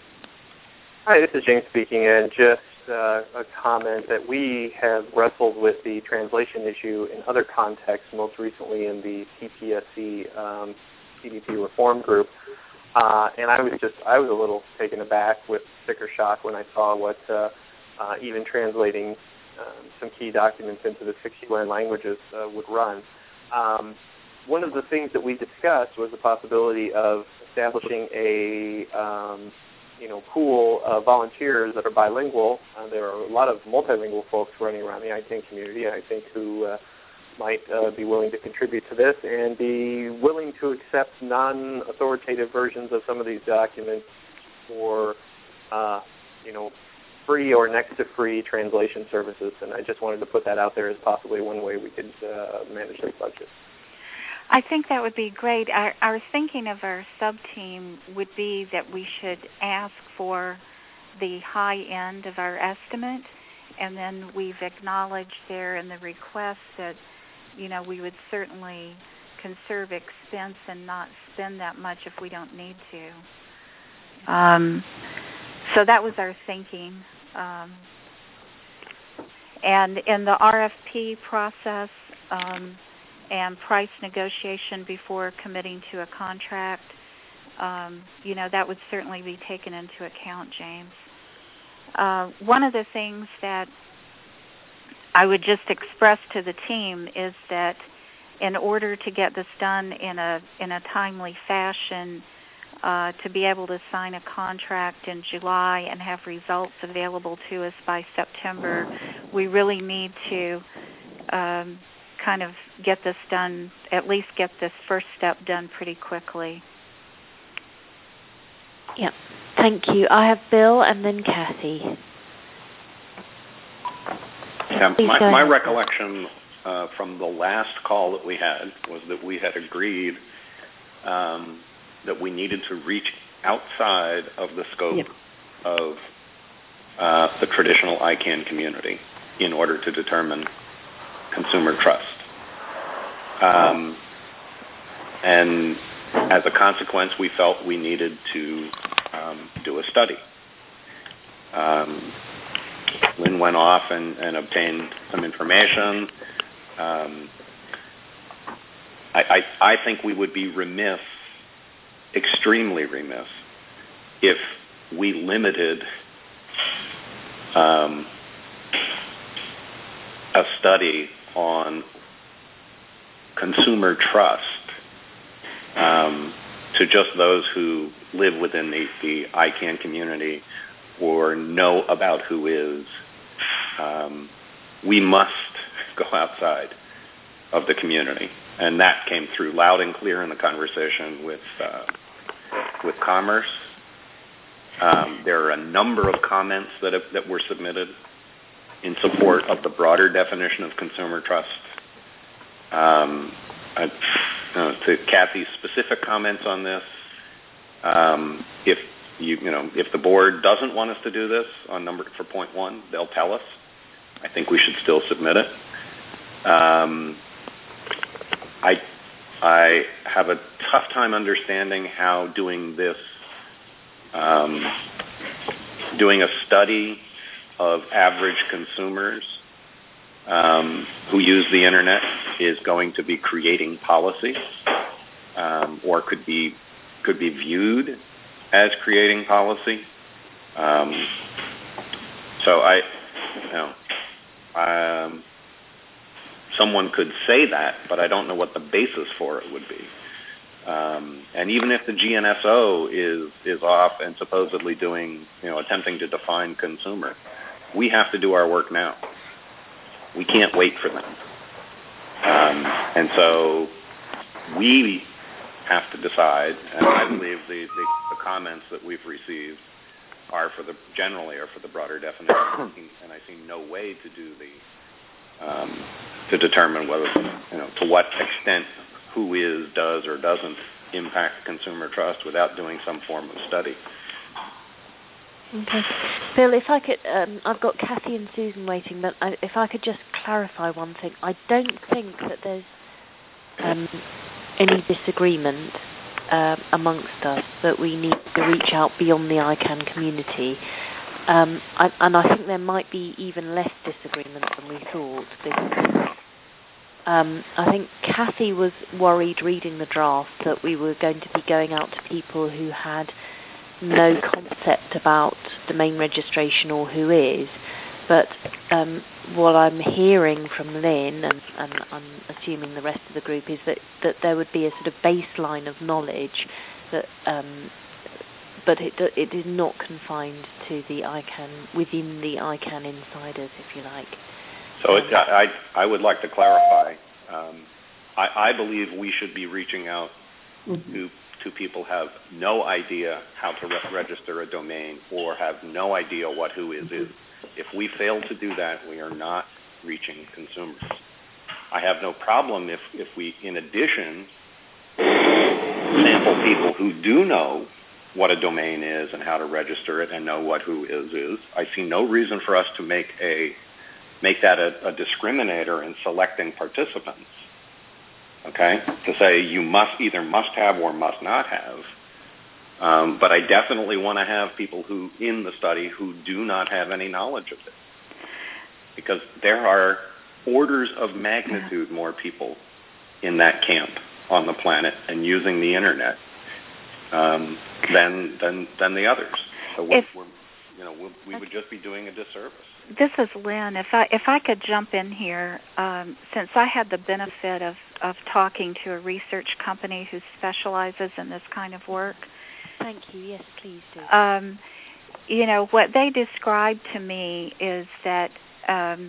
Speaker 5: Hi, this is James speaking, and just uh, a comment that we have wrestled with the translation issue in other contexts, most recently in the C P S C um, C D P reform group. Uh, and I was just, I was a little taken aback with sticker shock when I saw what uh, uh, even translating um, some key documents into the sixty-one languages uh, would run. Um, one of the things that we discussed was the possibility of establishing a um, you know, pool of volunteers that are bilingual. Uh, there are a lot of multilingual folks running around the I C A N community, I think, who uh, might uh, be willing to contribute to this and be willing to accept non-authoritative versions of some of these documents for, uh, you know, free or next to free translation services. And I just wanted to put that out there as possibly one way we could uh, manage this budget.
Speaker 6: I think that would be great. Our, our thinking of our sub-team would be that we should ask for the high end of our estimate, and then we've acknowledged there in the request that, you know, we would certainly conserve expense and not spend that much if we don't need to. Um, so that was our thinking. Um, and in the R F P process, um, and price negotiation before committing to a contract, um, you know, that would certainly be taken into account, James. Uh, one of the things that I would just express to the team is that in order to get this done in a in a timely fashion, uh, to be able to sign a contract in July and have results available to us by September, we really need to um, kind of get this done, at least get this first step done pretty quickly.
Speaker 2: Yeah, thank you. I have Bill and then Kathy.
Speaker 3: Yeah, my, my recollection uh, from the last call that we had was that we had agreed um, that we needed to reach outside of the scope yep. of uh, the traditional I C A N community in order to determine consumer trust. Um, and as a consequence, we felt we needed to um, do a study. Um, Lynn went off and, and obtained some information. Um, I, I, I think we would be remiss, extremely remiss, if we limited um, a study on consumer trust um, to just those who live within the, the I C A N community or know about who is. Um, we must go outside of the community, and that came through loud and clear in the conversation with uh, with Commerce. Um, there are a number of comments that have, that were submitted in support of the broader definition of consumer trust. Um, I, uh, to Kathy's specific comments on this, um, if you, you know, if the board doesn't want us to do this on number for point one, they'll tell us. I think we should still submit it. Um, I I have a tough time understanding how doing this, um, doing a study of average consumers um, who use the internet is going to be creating policy, um, or could be could be viewed as creating policy. Um, so I, you know, um, someone could say that, but I don't know what the basis for it would be. Um, and even if the G N S O is is off and supposedly doing, you know, attempting to define consumer, we have to do our work now. We can't wait for them. Um, and so we have to decide, and I believe the, the, the comments that we've received are for the generally are for the broader definition, and I see no way to do the um, to determine whether, you know, to what extent who is, does, or doesn't impact consumer trust without doing some form of study.
Speaker 2: Okay. Bill, if I could, um, I've got Kathy and Susan waiting, but I, if I could just clarify one thing. I don't think that there's um, any disagreement uh, amongst us that we need to reach out beyond the I C A N community. Um, I, and I think there might be even less disagreement than we thought. Because, um, I think Kathy was worried reading the draft that we were going to be going out to people who had no concept about domain registration or who is, but um, what I'm hearing from Lynn, and, and I'm assuming the rest of the group, is that, that there would be a sort of baseline of knowledge, that, um, but it it is not confined to the ICANN, within the ICANN insiders, if you like.
Speaker 3: So it, I, I would like to clarify. Um, I, I believe we should be reaching out mm-hmm. to to people who have no idea how to re- register a domain or have no idea what who is is. If we fail to do that, we are not reaching consumers. I have no problem if, if we, in addition, sample people who do know what a domain is and how to register it and know what who is is. I see no reason for us to make a make that a, a discriminator in selecting participants. Okay, to say you must either must have or must not have. Um, but I definitely want to have people who in the study who do not have any knowledge of it, because there are orders of magnitude more people in that camp on the planet and using the internet um, than than than the others. So we're,
Speaker 6: if,
Speaker 3: we're you know we'll, we would just be doing a disservice.
Speaker 6: This is Lynn. If I if I could jump in here, um, since I had the benefit of, of talking to a research company who specializes in this kind of work.
Speaker 2: Thank you. Yes, please do.
Speaker 6: Um, you know, what they described to me is that, um,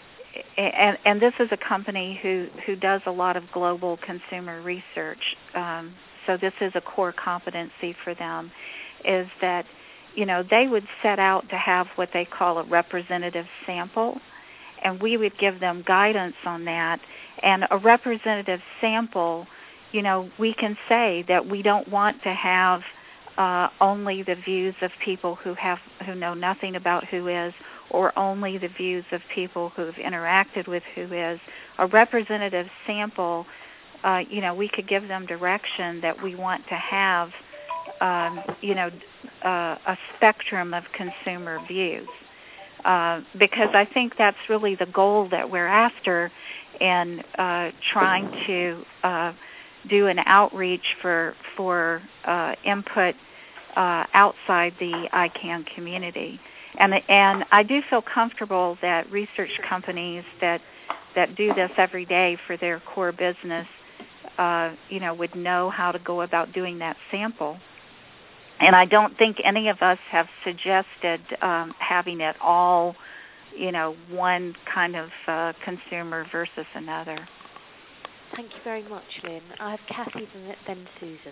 Speaker 6: and, and this is a company who, who does a lot of global consumer research, um, so this is a core competency for them, is that, you know, they would set out to have what they call a representative sample, and we would give them guidance on that. And a representative sample, you know, we can say that we don't want to have Uh, only the views of people who have who know nothing about who is, or only the views of people who have interacted with who is. A representative sample, uh, you know, we could give them direction that we want to have, um, you know, uh, a spectrum of consumer views, uh, because I think that's really the goal that we're after in uh, trying to uh, do an outreach for for uh, input uh, outside the ICANN community, and and I do feel comfortable that research companies that that do this every day for their core business, uh, you know, would know how to go about doing that sample. And I don't think any of us have suggested um, having it all, you know, one kind of uh, consumer versus another.
Speaker 2: Thank you very much, Lynn. I have Kathy, then Susan.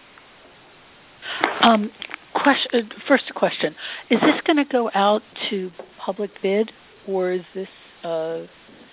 Speaker 4: Um, question, first question. Is this going to go out to public bid, or is this uh,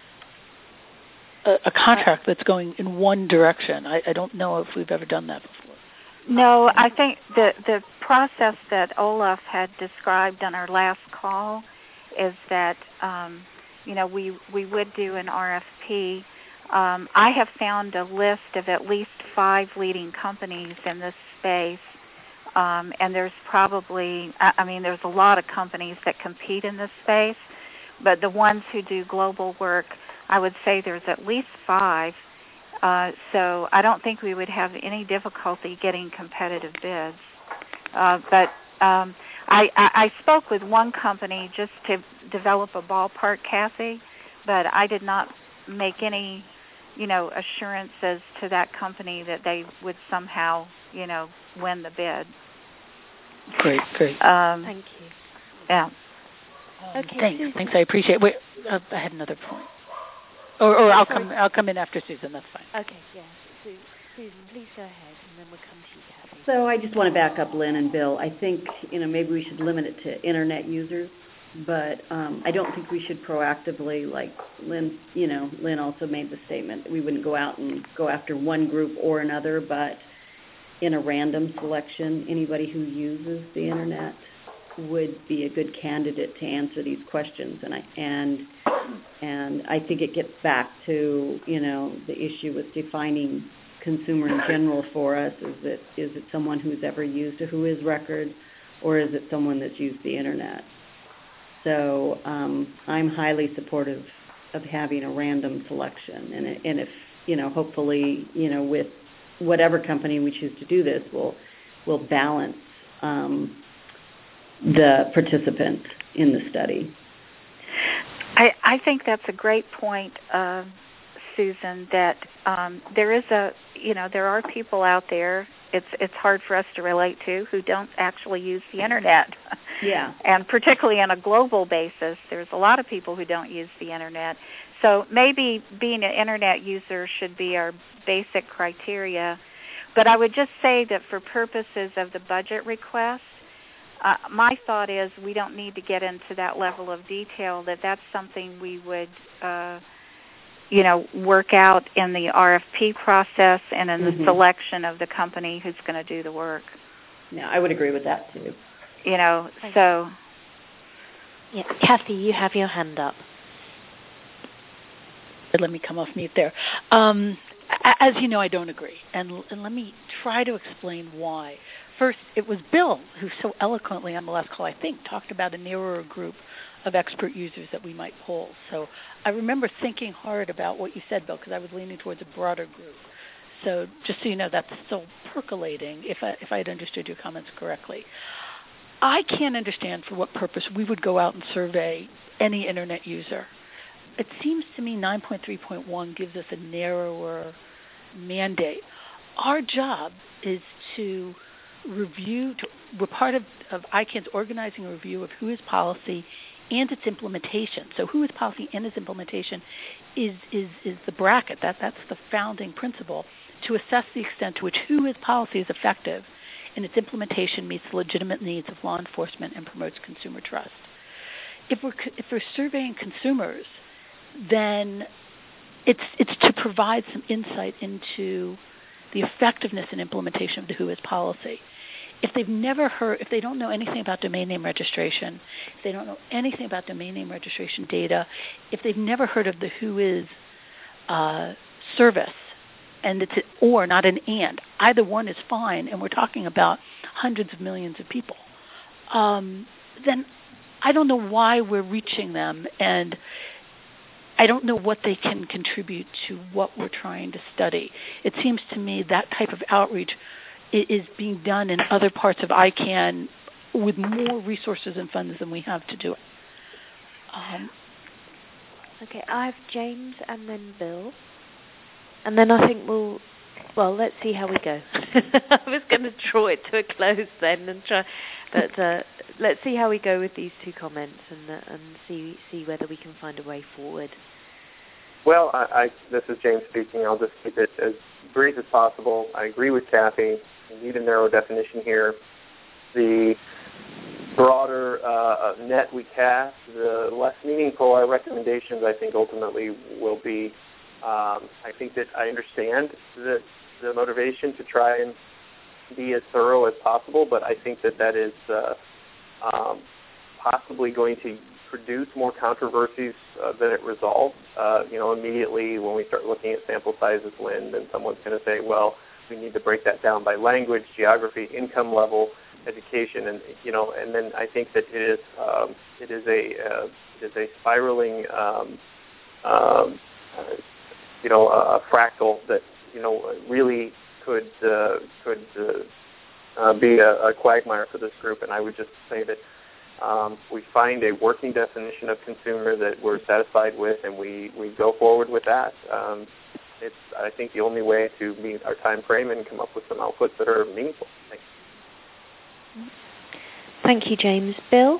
Speaker 4: a, a contract that's going in one direction? I, I don't know if we've ever done that before.
Speaker 6: No, I think the, the process that Olaf had described on our last call is that, um, you know, we, we would do an R F P. Um, I have found a list of at least five leading companies in this space, um, and there's probably, I mean, there's a lot of companies that compete in this space, but the ones who do global work, I would say there's at least five, uh, so I don't think we would have any difficulty getting competitive bids. Uh, but um, I, I, I spoke with one company just to develop a ballpark, Kathy, but I did not make any, you know, assurances to that company that they would somehow, you know, win the bid.
Speaker 4: Great, great.
Speaker 6: Um,
Speaker 2: Thank you.
Speaker 6: Yeah.
Speaker 4: Um,
Speaker 2: okay.
Speaker 4: Thanks,
Speaker 2: Susan.
Speaker 4: thanks. I appreciate it. Wait, uh, I had another point. Or, or I'll come. I'll come in after Susan. That's fine.
Speaker 2: Okay. Yeah. Su- Susan, please go ahead, and then we'll come to you, Kathy.
Speaker 8: So I just want to back up Lynn and Bill. I think, you know, maybe we should limit it to internet users. But um, I don't think we should proactively, like Lynn, you know, Lynn also made the statement that we wouldn't go out and go after one group or another, but in a random selection, anybody who uses the internet would be a good candidate to answer these questions. And I and and I think it gets back to, you know, the issue with defining consumer in general for us. Is it is it someone who's ever used a WHOIS record, or is it someone that's used the internet? So um, I'm highly supportive of having a random selection, and, and if, you know, hopefully, you know, with whatever company we choose to do this, we'll, we'll balance um, the participants in the study.
Speaker 6: I, I think that's a great point, uh, Susan, that um, there is a, you know, there are people out there, it's it's hard for us to relate to, who don't actually use the Internet.
Speaker 8: Yeah.
Speaker 6: And particularly on a global basis, there's a lot of people who don't use the Internet. So maybe being an Internet user should be our basic criteria. But I would just say that for purposes of the budget request, uh, my thought is we don't need to get into that level of detail, that that's something we would, uh, you know, work out in the R F P process and in
Speaker 8: mm-hmm.
Speaker 6: the selection of the company who's going to do the work.
Speaker 8: Yeah, I would agree with that, too.
Speaker 6: You know, so...
Speaker 2: Yeah, Kathy, you have your hand up.
Speaker 4: Let me come off mute there. Um, as you know, I don't agree, and, and let me try to explain why. First, it was Bill who so eloquently on the last call, I think, talked about a narrower group of expert users that we might poll. So I remember thinking hard about what you said, Bill, because I was leaning towards a broader group. So just so you know, that's still percolating, if I, if I had understood your comments correctly. I can't understand for what purpose we would go out and survey any Internet user. It seems to me nine point three point one gives us a narrower mandate. Our job is to review, to, we're part of, of I CANN's organizing a review of WHOIS policy and its implementation. So WHOIS policy and its implementation is, is, is the bracket, that, that's the founding principle, to assess the extent to which WHOIS policy is effective and its implementation meets the legitimate needs of law enforcement and promotes consumer trust. If we're, if we're surveying consumers, then it's it's to provide some insight into the effectiveness and implementation of the WHOIS policy. If they've never heard, if they don't know anything about domain name registration, if they don't know anything about domain name registration data, if they've never heard of the WHOIS uh, service, and it's a, or not an and, either one is fine, and we're talking about hundreds of millions of people, um, then I don't know why we're reaching them, and I don't know what they can contribute to what we're trying to study. It seems to me that type of outreach is being done in other parts of I CANN with more resources and funds than we have to do it. Um,
Speaker 2: okay, I have James and then Bill. And then I think we'll, well, let's see how we go. I was going to draw it to a close then and try, but uh, let's see how we go with these two comments and uh, and see see whether we can find a way forward.
Speaker 5: Well, I, I, this is James speaking. I'll just keep it as brief as possible. I agree with Kathy. We need a narrow definition here. The broader uh, net we cast, the less meaningful our recommendations, I think, ultimately will be. Um, I think that I understand the, the motivation to try and be as thorough as possible, but I think that that is uh, um, possibly going to produce more controversies uh, than it resolves. Uh, you know, immediately when we start looking at sample sizes, Lynn, then someone's going to say, well, we need to break that down by language, geography, income level, education, and you know, and then I think that it is um, it is a uh, it is a spiraling um, um, uh, you know a fractal that you know really could uh, could uh, uh, be a, a quagmire for this group. And I would just say that um, we find a working definition of consumer that we're satisfied with, and we, we go forward with that. Um, it's I think the only way to meet our time frame and come up with some outputs that are meaningful. Thanks.
Speaker 2: Thank you, James. Bill?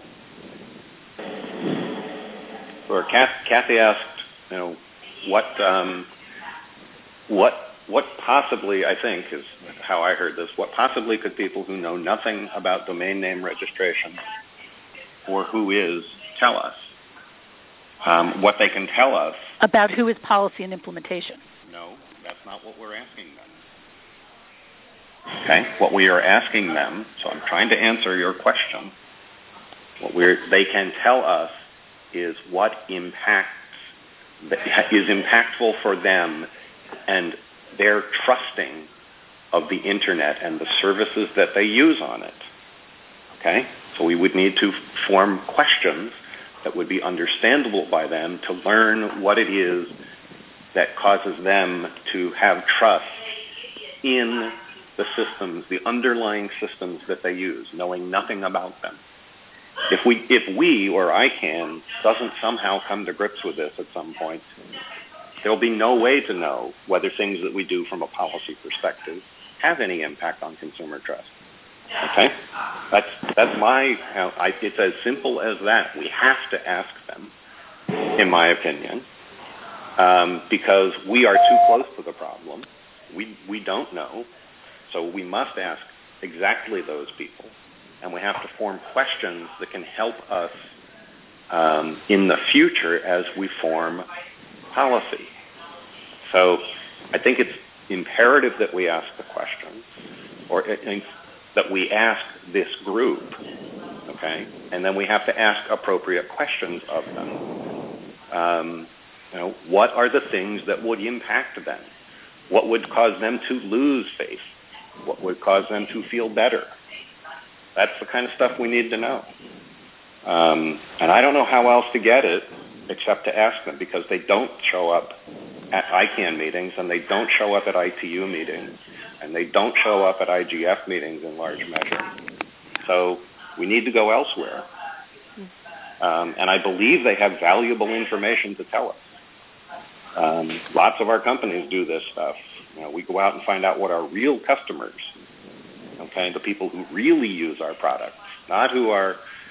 Speaker 3: Or Kathy asked, you know, what um, what what possibly, I think, is how I heard this, what possibly could people who know nothing about domain name registration or WHOIS tell us? Um, what they can tell us.
Speaker 4: About WHOIS policy and implementation.
Speaker 3: No, that's not what we're asking them. Okay, what we are asking them, so I'm trying to answer your question, what we're, they can tell us is what impacts, is impactful for them and their trusting of the Internet and the services that they use on it. Okay, so we would need to form questions that would be understandable by them to learn what it is that causes them to have trust in the systems, the underlying systems that they use, knowing nothing about them. if we if we or ICANN doesn't somehow come to grips with this at some point, there'll be no way to know whether things that we do from a policy perspective have any impact on consumer trust. Okay, that's that's my. You know, I, it's as simple as that. We have to ask them, in my opinion, um, because we are too close to the problem. We we don't know, so we must ask exactly those people, and we have to form questions that can help us um, in the future as we form policy. So I think it's imperative that we ask the question, or it, that we ask this group, okay, and then we have to ask appropriate questions of them. Um, you know, what are the things that would impact them? What would cause them to lose faith? What would cause them to feel better? That's the kind of stuff we need to know. Um, and I don't know how else to get it except to ask them, because they don't show up at ICANN meetings, and they don't show up at I T U meetings, and they don't show up at I G F meetings in large measure. So we need to go elsewhere. Um, and I believe they have valuable information to tell us. Um, lots of our companies do this stuff. You know, we go out and find out what our real customers, okay, the people who really use our products, not who are,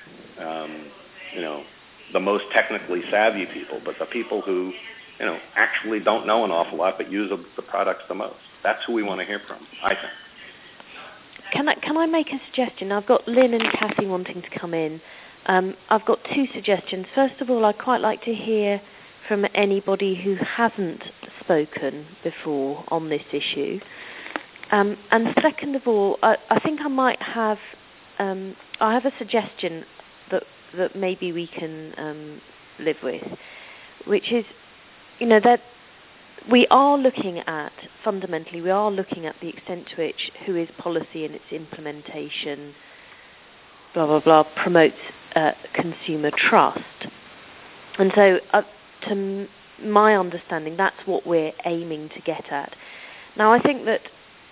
Speaker 3: um, you know, the most technically savvy people, but the people who, you know, actually don't know an awful lot but use the products the most. That's who we want to hear from, I think.
Speaker 2: Can I can I make a suggestion? I've got Lynn and Kathy wanting to come in. Um, I've got two suggestions. First of all, I'd quite like to hear from anybody who hasn't spoken before on this issue. Um, and second of all, I, I think I might have um, I have a suggestion that that maybe we can um, live with, which is, you know, that we are looking at, fundamentally, we are looking at the extent to which who is policy and its implementation, blah, blah, blah, promotes uh, consumer trust. And so, uh, to m- my understanding, that's what we're aiming to get at. Now, I think that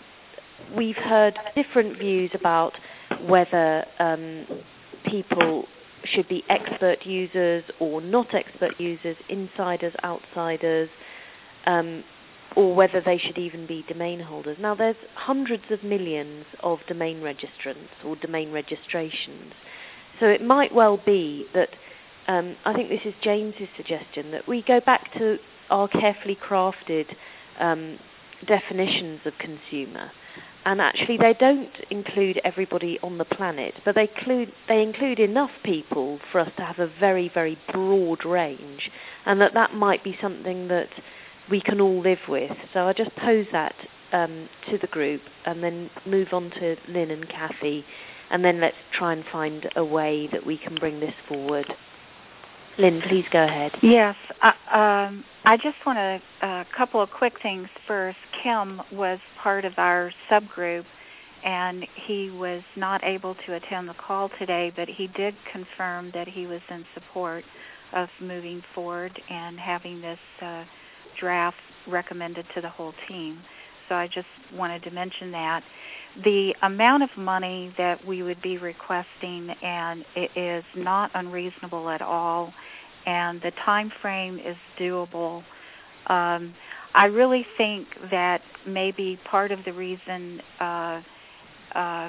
Speaker 2: we've heard different views about whether um, people should be expert users or not expert users, insiders, outsiders, um, or whether they should even be domain holders. Now, there's hundreds of millions of domain registrants or domain registrations. So it might well be that, um, I think this is James's suggestion, that we go back to our carefully crafted um, definitions of consumer. And actually, they don't include everybody on the planet, but they include, they include enough people for us to have a very, very broad range, and that that might be something that we can all live with. So I just pose that um, to the group, and then move on to Lynn and Kathy, and then let's try and find a way that we can bring this forward. Lynn, please go ahead.
Speaker 6: Yes, I, um, I just want to, a couple of quick things first. Kim was part of our subgroup, and he was not able to attend the call today, but he did confirm that he was in support of moving forward and having this uh, draft recommended to the whole team. So I just wanted to mention that. The amount of money that we would be requesting, and it is not unreasonable at all, and the time frame is doable. Um, I really think that maybe part of the reason uh, uh,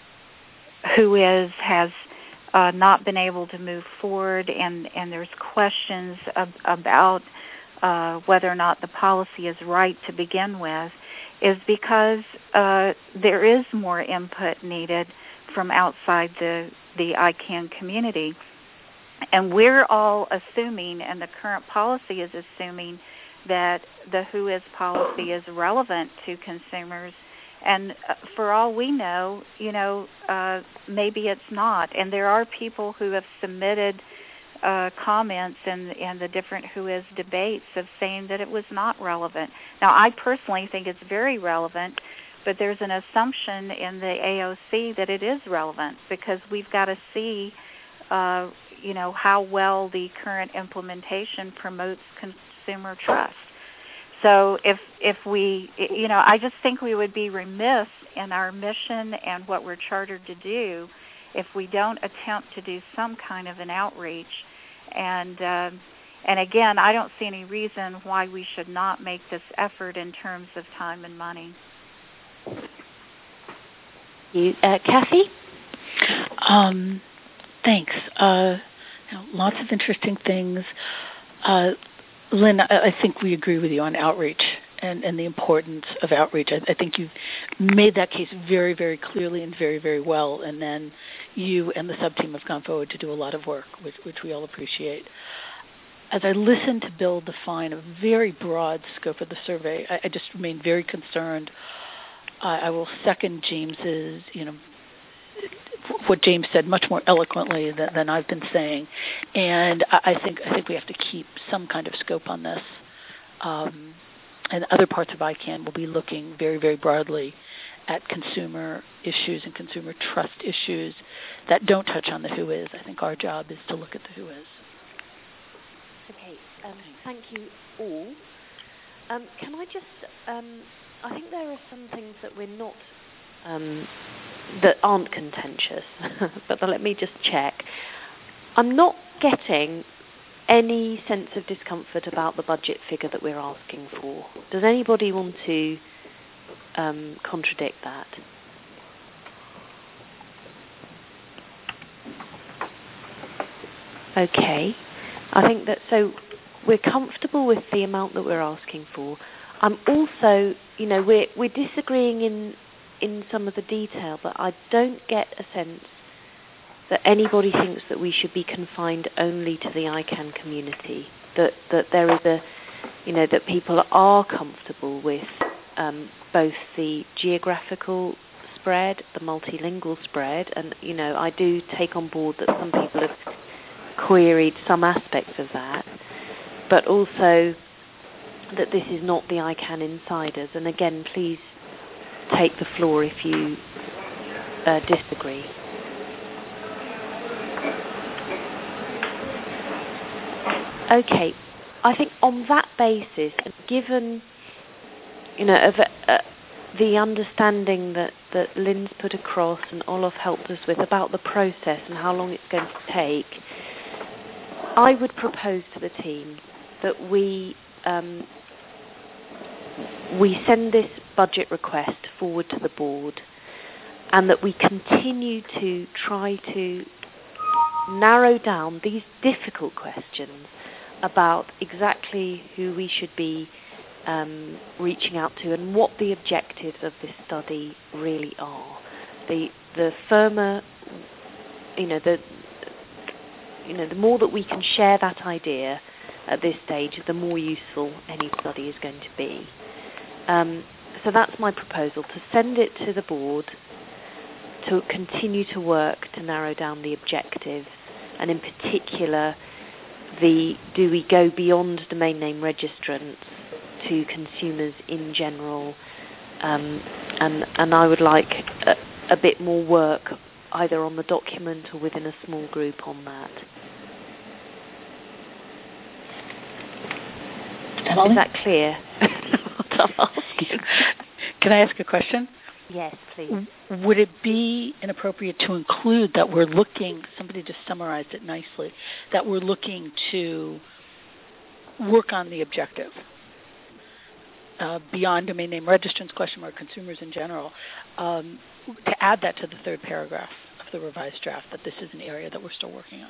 Speaker 6: Who Is has uh, not been able to move forward, and, and there's questions ab- about uh, whether or not the policy is right to begin with, is because uh, there is more input needed from outside the, the ICANN community. And we're all assuming, and the current policy is assuming, that the Who Is policy is relevant to consumers. And for all we know, you know, uh, maybe it's not. And there are people who have submitted uh, comments in, in the different Who Is debates of saying that it was not relevant. Now, I personally think it's very relevant, but there's an assumption in the A O C that it is relevant, because we've got to see, uh, you know, how well the current implementation promotes consumer trust. So if if we, you know, I just think we would be remiss in our mission and what we're chartered to do if we don't attempt to do some kind of an outreach. And uh, and again, I don't see any reason why we should not make this effort in terms of time and money.
Speaker 2: You, uh, Kathy?
Speaker 4: Um, thanks. Uh, you know, lots of interesting things. Uh, Lynn, I, I think we agree with you on outreach and, and the importance of outreach. I, I think you've made that case very, very clearly and very, very well. And then you and the sub-team have gone forward to do a lot of work, which, which we all appreciate. As I listen to Bill define a very broad scope of the survey, I, I just remain very concerned. I, I will second James's, you know, what James said much more eloquently than, than I've been saying, and I, I think I think we have to keep some kind of scope on this. Um, and other parts of I CAN will be looking very, very broadly at consumer issues and consumer trust issues that don't touch on the who is. I think our job is to look at the who is.
Speaker 2: Okay, um, thank you all. Um, can I just, um, I think there are some things that we're not, um, that aren't contentious, but let me just check. I'm not getting any sense of discomfort about the budget figure that we're asking for. Does anybody want to um, contradict that? Okay. I think that, so we're comfortable with the amount that we're asking for. I'm also, you know, we're we're disagreeing in in some of the detail, but I don't get a sense that anybody thinks that we should be confined only to the I CAN community. That that there is a, you know, that people are comfortable with um, both the geographical spread, the multilingual spread, and you know, I do take on board that some people have queried some aspects of that, but also that this is not the I CAN insiders. And again, please take the floor if you uh, disagree. Okay, I think on that basis, and given, you know, of, uh, the understanding that, that Lynn's put across and Olof helped us with about the process and how long it's going to take, I would propose to the team that we um, we send this budget request forward to the board, and that we continue to try to narrow down these difficult questions about exactly who we should be um, reaching out to and what the objectives of this study really are. The the firmer, you know, the you know, the more that we can share that idea at this stage, the more useful any study is going to be. Um, so that's my proposal, to send it to the board to continue to work to narrow down the objectives, and in particular, the do we go beyond domain name registrants to consumers in general, um, and and I would like a, a bit more work either on the document or within a small group on that.
Speaker 4: Emily?
Speaker 2: Is that clear?
Speaker 4: Can I ask a question?
Speaker 2: Yes, please.
Speaker 4: Would it be inappropriate to include that we're looking, somebody just summarized it nicely, that we're looking to work on the objective uh, beyond domain name registrants, question mark, consumers in general, um, to add that to the third paragraph of the revised draft, that this is an area that we're still working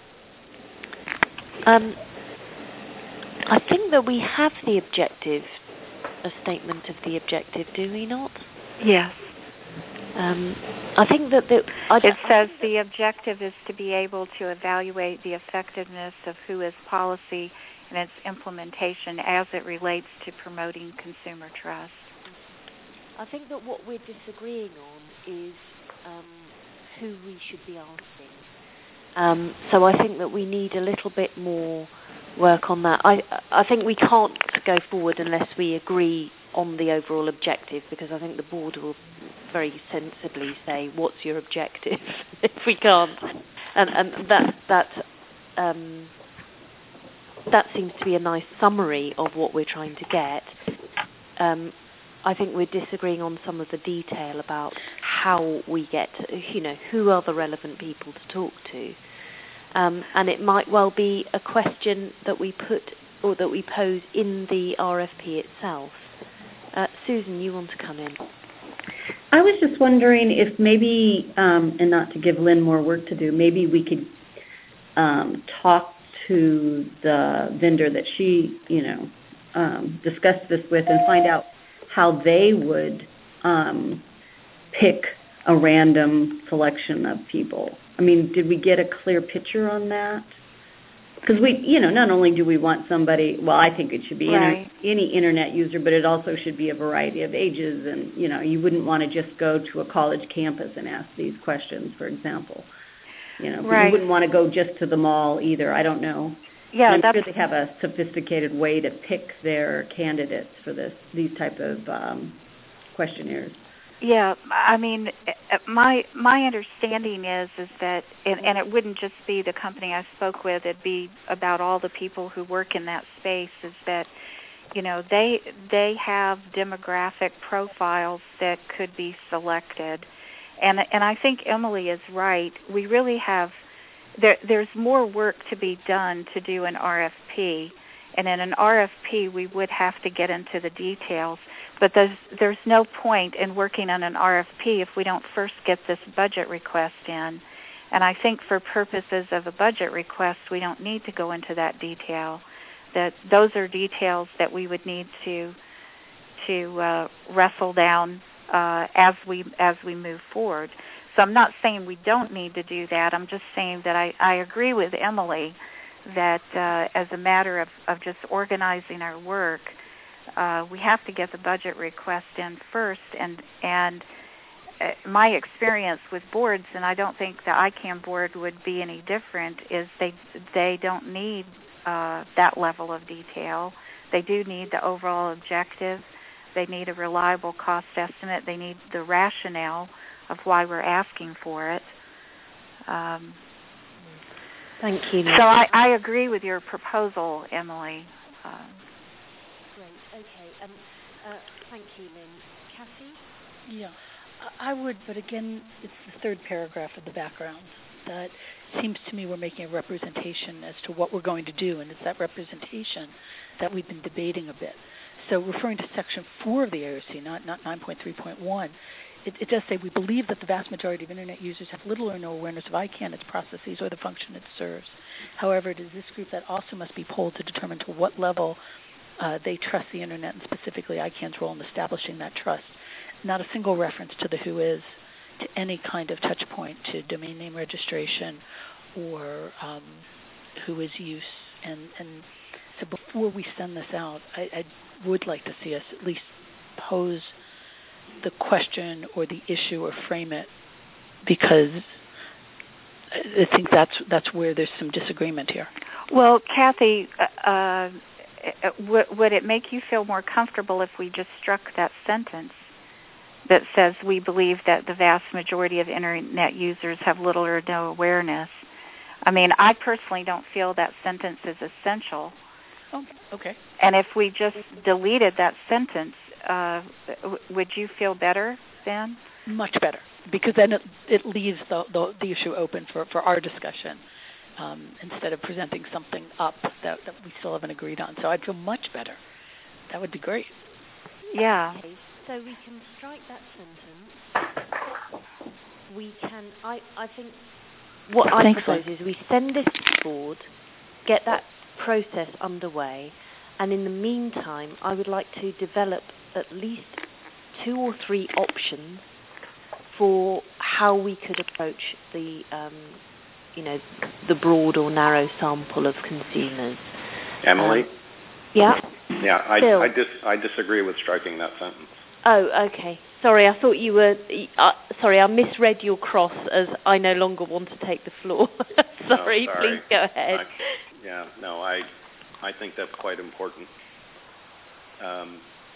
Speaker 4: on?
Speaker 2: Um, I think that we have the objective, a statement of the objective, do we not?
Speaker 6: Yes.
Speaker 2: Um, I think that the, I
Speaker 6: it says the objective is to be able to evaluate the effectiveness of W H O I S policy and its implementation as it relates to promoting consumer trust.
Speaker 2: I think that what we're disagreeing on is um, who we should be asking. Um, so I think that we need a little bit more work on that. I I think we can't go forward unless we agree on the overall objective, because I think the board will very sensibly say, what's your objective, if we can't. And and that that um, that seems to be a nice summary of what we're trying to get. Um, I think we're disagreeing on some of the detail about how we get, you know, who are the relevant people to talk to. Um, and it might well be a question that we put or that we pose in the R F P itself. Uh, Susan, you want to come in?
Speaker 8: I was just wondering if maybe, um, and not to give Lynn more work to do, maybe we could um, talk to the vendor that she, you know, um, discussed this with and find out how they would um, pick a random selection of people. I mean, did we get a clear picture on that? Because we, you know, not only do we want somebody, well, I think it should be
Speaker 6: right.
Speaker 8: inter- any internet user, but it also should be a variety of ages. And, you know, you wouldn't want to just go to a college campus and ask these questions, for example. You know,
Speaker 6: right.
Speaker 8: you wouldn't want to go just to the mall either. I don't know.
Speaker 6: Yeah,
Speaker 8: I'm
Speaker 6: that's,
Speaker 8: sure they have a sophisticated way to pick their candidates for this these type of um, questionnaires.
Speaker 6: Yeah, I mean, my my understanding is is that, and, and it wouldn't just be the company I spoke with; it'd be about all the people who work in that space. Is that, you know, they they have demographic profiles that could be selected, and and I think Emily is right. We really have there. There's more work to be done to do an R F P, and in an R F P we would have to get into the details. But there's, there's no point in working on an R F P if we don't first get this budget request in. And I think for purposes of a budget request, we don't need to go into that detail. That those are details that we would need to to uh, wrestle down uh, as we as we move forward. So I'm not saying we don't need to do that. I'm just saying that I, I agree with Emily that uh, as a matter of, of just organizing our work, Uh, we have to get the budget request in first, and and uh, my experience with boards, and I don't think the I CANN board would be any different, is they they don't need uh, that level of detail. They do need the overall objective. They need a reliable cost estimate. They need the rationale of why we're asking for it. Um,
Speaker 2: Thank you.
Speaker 6: So I, I agree with your proposal, Emily. Um,
Speaker 2: Okay, um, uh, thank you, Lynn. Kathy?
Speaker 4: Yeah, I would, but again, it's the third paragraph of the background that seems to me we're making a representation as to what we're going to do, and it's that representation that we've been debating a bit. So referring to Section four of the A O C, not, not nine point three point one, it, it does say, we believe that the vast majority of Internet users have little or no awareness of I CANN, its processes, or the function it serves. However, it is this group that also must be polled to determine to what level Uh, they trust the Internet, and specifically I CANN's role in establishing that trust. Not a single reference to the who is, to any kind of touch point, to domain name registration or um, who is use. And, and so before we send this out, I, I would like to see us at least pose the question or the issue or frame it, because I think that's that's where there's some disagreement here.
Speaker 6: Well, Kathy, uh, would it make you feel more comfortable if we just struck that sentence that says we believe that the vast majority of Internet users have little or no awareness? I mean, I personally don't feel that sentence is essential.
Speaker 4: Oh, okay.
Speaker 6: And if we just deleted that sentence, uh, would you feel better then?
Speaker 4: Much better, because then it, it leaves the, the, the issue open for, for our discussion. Um, instead of presenting something up that, that we still haven't agreed on. So I'd feel much better. That would be great.
Speaker 6: Yeah.
Speaker 2: Okay, so we can strike that sentence. We can, I, I think, what I
Speaker 4: Thanks,
Speaker 2: propose
Speaker 4: Lynn.
Speaker 2: is we send this to the board, get that process underway, and in the meantime, I would like to develop at least two or three options for how we could approach the um, you know, the broad or narrow sample of consumers.
Speaker 3: Emily?
Speaker 2: Um, yeah?
Speaker 3: Yeah, I,
Speaker 2: Bill.
Speaker 3: I, dis, I disagree with striking that sentence.
Speaker 2: Oh, okay. Sorry, I thought you were... Uh, sorry, I misread your cross as I no longer want to take the floor. sorry,
Speaker 3: no, sorry,
Speaker 2: please go ahead.
Speaker 3: I, yeah, no, I, I think that's quite important. Um,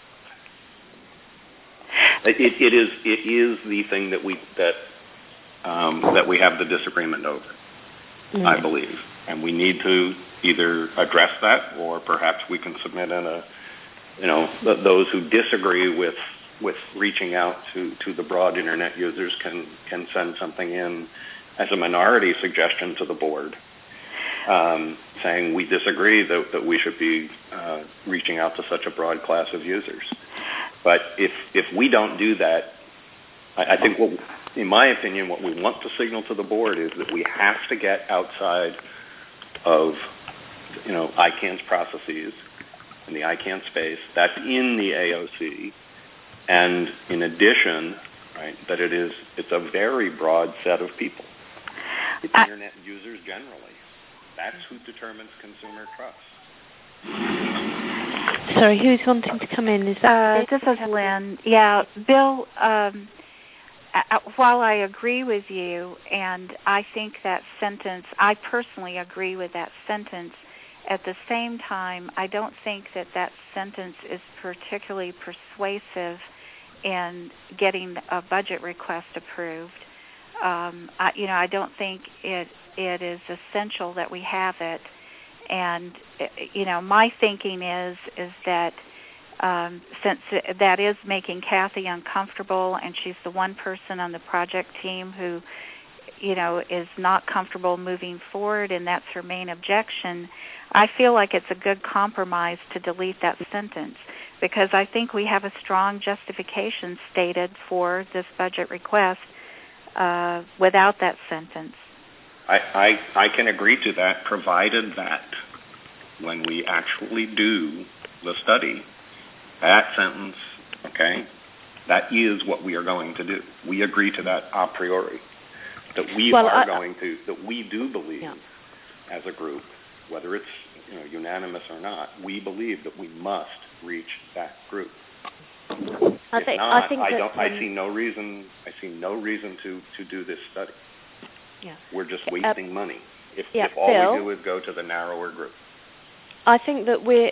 Speaker 3: it, it, it is it is the thing that we that um, that we have the disagreement over. Mm. I believe, and we need to either address that, or perhaps we can submit in a, you know, th- those who disagree with with reaching out to, to the broad internet users can, can send something in as a minority suggestion to the board, um, saying we disagree that, that we should be uh, reaching out to such a broad class of users. But if if we don't do that, I, I think, what, in my opinion, what we want to signal to the board is that we have to get outside of, you know, I CAN's processes in the I CAN space. That's in the A O C, and in addition, right, that it is it's a very broad set of people. It's
Speaker 6: I,
Speaker 3: internet users generally. That's who determines consumer trust.
Speaker 2: Sorry, who's wanting to come in? Is that
Speaker 6: uh, this is Lynn. Yeah, Bill, um, uh, while I agree with you, and I think that sentence, I personally agree with that sentence, at the same time, I don't think that that sentence is particularly persuasive in getting a budget request approved. Um, I, you know, I don't think it it is essential that we have it. And, you know, my thinking is is that um, since that is making Kathy uncomfortable, and she's the one person on the project team who, you know, is not comfortable moving forward, and that's her main objection, I feel like it's a good compromise to delete that sentence, because I think we have a strong justification stated for this budget request uh, without that sentence.
Speaker 3: I, I, I can agree to that, provided that when we actually do the study, that sentence, okay, that is what we are going to do. We agree to that a priori, that we
Speaker 2: well,
Speaker 3: are
Speaker 2: I,
Speaker 3: going to, that we do believe
Speaker 2: yeah.
Speaker 3: as a group, whether it's, you know, unanimous or not, we believe that we must reach that group.
Speaker 2: I
Speaker 3: if
Speaker 2: think,
Speaker 3: not,
Speaker 2: I, think
Speaker 3: I
Speaker 2: that,
Speaker 3: don't.
Speaker 2: um,
Speaker 3: I see no reason. I see no reason to, to do this study.
Speaker 2: Yeah.
Speaker 3: We're just wasting uh, money if,
Speaker 2: yeah,
Speaker 3: if all
Speaker 2: Bill,
Speaker 3: we do is go to the narrower group.
Speaker 2: I think that we're.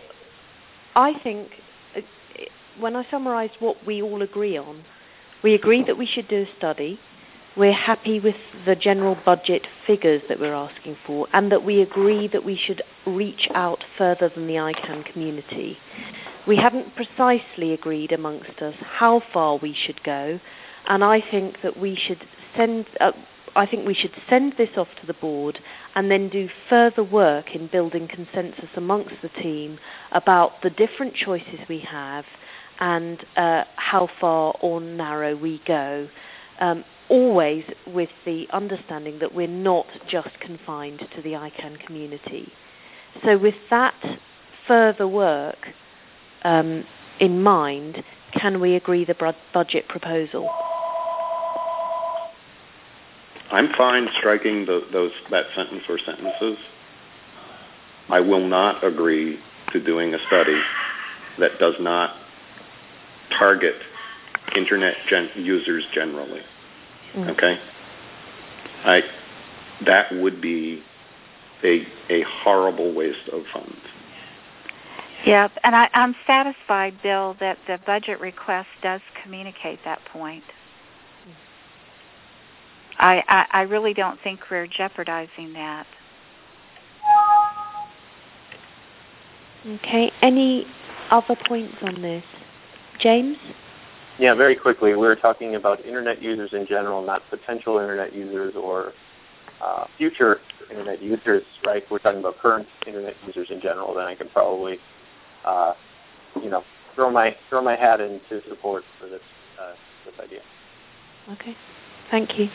Speaker 2: I think uh, when I summarised what we all agree on, we agree that we should do a study. We're happy with the general budget figures that we're asking for, and that we agree that we should reach out further than the I CAN community. We haven't precisely agreed amongst us how far we should go, and I think that we should send. Uh, I think we should send this off to the board and then do further work in building consensus amongst the team about the different choices we have and uh, how far or narrow we go. Um, always with the understanding that we're not just confined to the I CAN community. So with that further work um, in mind, can we agree the budget proposal?
Speaker 3: I'm fine striking the, those that sentence or sentences. I will not agree to doing a study that does not target internet gen- users generally. Mm. Okay, I that would be a a horrible waste of funds.
Speaker 6: Yeah, and I, I'm satisfied, Bill, that the budget request does communicate that point. I, I, I really don't think we're jeopardizing that.
Speaker 2: Okay, any other points on this? James?
Speaker 5: Yeah, very quickly. We were talking about internet users in general, not potential internet users or uh, future internet users, right? We're talking about current internet users in general. Then I can probably, uh, you know, throw my throw my hat into support for this uh, this idea.
Speaker 2: Okay, thank you.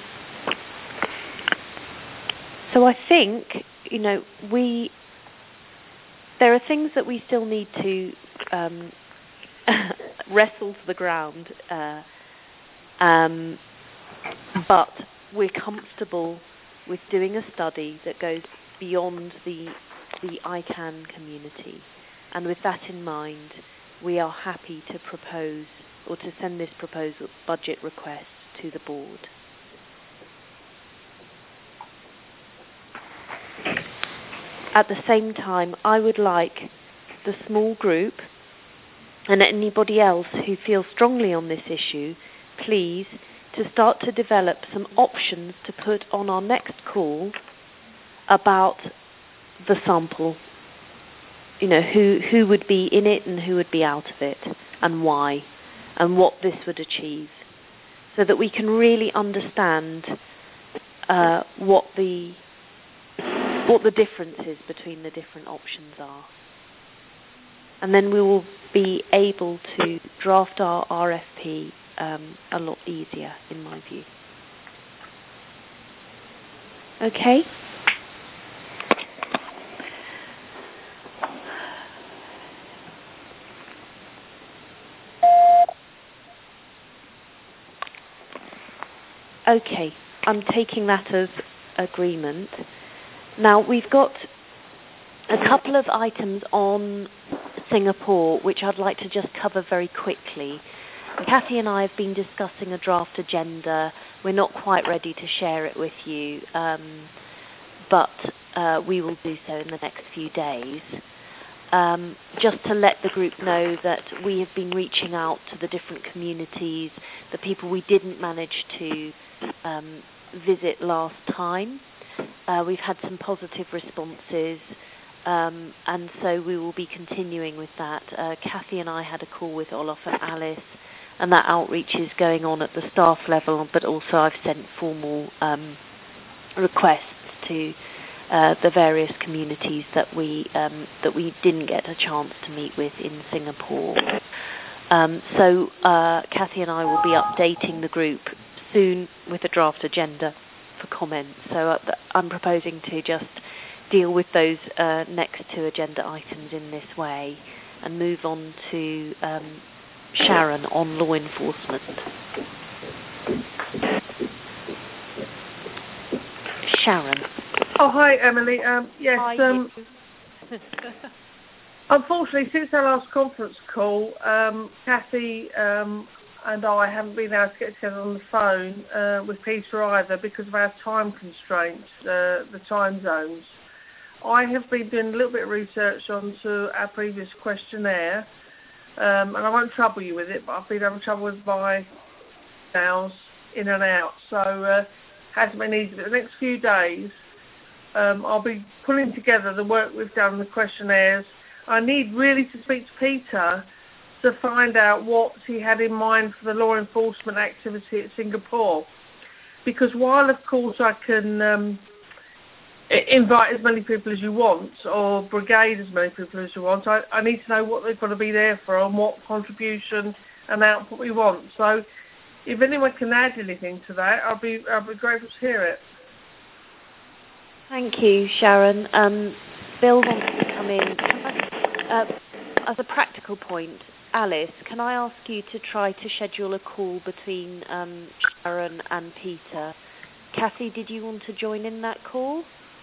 Speaker 2: So I think, you know, we there are things that we still need to um, wrestle to the ground, uh, um, but we're comfortable with doing a study that goes beyond the the I CAN community, and with that in mind, we are happy to propose or to send this proposal budget request to the board. At the same time, I would like the small group and anybody else who feels strongly on this issue, please, to start to develop some options to put on our next call about the sample. You know, who, who would be in it and who would be out of it and why. and what this would achieve, so that we can really understand uh, what the what the differences between the different options are. And then we will be able to draft our R F P um, a lot easier, in my view. Okay? Okay, I'm taking that as agreement. Now, we've got a couple of items on Singapore, which I'd like to just cover very quickly. Kathy and I have been discussing a draft agenda. We're not quite ready to share it with you, um, but uh, we will do so in the next few days. Um, just to let the group know that we have been reaching out to the different communities, the people we didn't manage to um, visit last time. Uh, we've had some positive responses. Um, and so we will be continuing with that. Uh, Kathy and I had a call with Olaf and Alice, and that outreach is going on at the staff level, but also I've sent formal um, requests to uh, the various communities that we um, that we didn't get a chance to meet with in Singapore. Um, so uh, Kathy and I will be updating the group soon with a draft agenda for comments. So uh, I'm proposing to just deal with those uh, next two agenda items in this way and move on to um, Sharon on law enforcement. Sharon.
Speaker 7: Oh, hi, Emily. Um, yes,
Speaker 2: Hi,
Speaker 7: um, unfortunately, since our last conference call, um, Kathy um, and I haven't been able to get together on the phone uh, with Peter either because of our time constraints, uh, the time zones. I have been doing a little bit of research onto our previous questionnaire, um, and I won't trouble you with it, but I've been having trouble with my emails in and out, so uh, hasn't been easy. But the next few days, um, I'll be pulling together the work we've done, the questionnaires. I need really to speak to Peter to find out what he had in mind for the law enforcement activity at Singapore, because while, of course, I can Um, invite as many people as you want, or brigade as many people as you want, I, I need to know what they've got to be there for and what contribution and output we want. So if anyone can add anything to that, I'll be I'll be grateful to hear it.
Speaker 2: Thank you, Sharon. Um, Bill wants to come in. Uh, as a practical point, Alice, can I ask you to try to schedule a call between um, Sharon and Peter? Kathy, did you want to join in that call?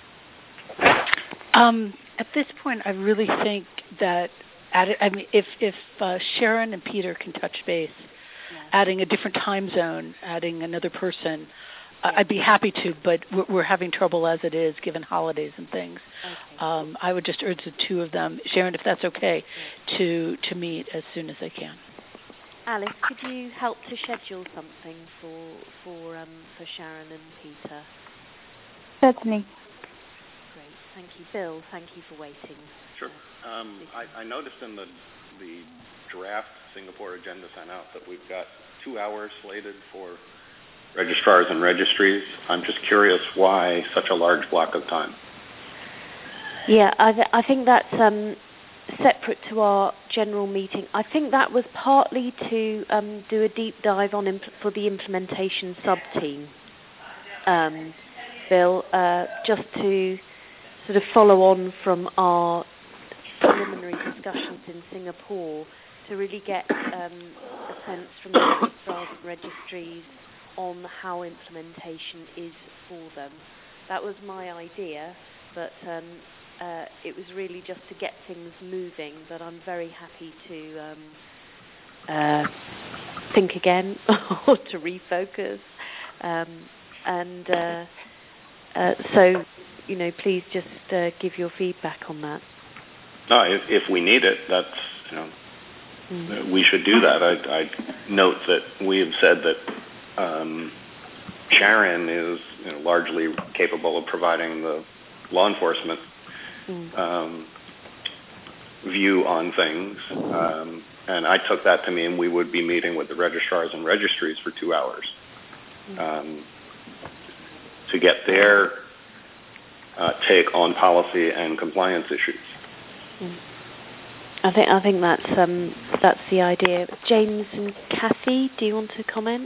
Speaker 4: Um, at this point, I really think that add, I mean, if if uh, Sharon and Peter can touch base, yeah. adding a different time zone, adding another person, yeah. I'd be happy to. But we're, we're having trouble as it is, given holidays and things. Okay. Um, I would just urge the two of them, Sharon, if that's okay, yeah. to to meet as soon as they can.
Speaker 2: Alice, could you help to schedule something for for um, for Sharon and Peter?
Speaker 1: Certainly.
Speaker 2: Great, thank you. Bill, thank you for waiting.
Speaker 3: Sure. Um, I, I noticed in the the draft Singapore agenda sent out that we've got two hours slated for registrars and registries. I'm just curious why such a large block of time.
Speaker 2: Yeah, I, th- I think that's um, separate to our general meeting. I think that was partly to um, do a deep dive on impl- for the implementation sub-team, um, Bill, uh, just to sort of follow on from our preliminary discussions in Singapore to really get um, a sense from the registrars and registries on how implementation is for them. That was my idea, but um, uh, it was really just to get things moving, but I'm very happy to um, uh, think again or to refocus. Um, and uh, uh, so, you know, please just uh, give your feedback on that.
Speaker 3: No, if, if we need it, that's, you know, mm. we should do that. I, I note that we have said that um, Sharon is, you know, largely capable of providing the law enforcement mm. um, view on things. Um, And I took that to mean we would be meeting with the registrars and registries for two hours um, to get their uh, take on policy and compliance issues.
Speaker 2: Mm. I think I think that's um, that's the idea. James and Kathy, do you want to comment?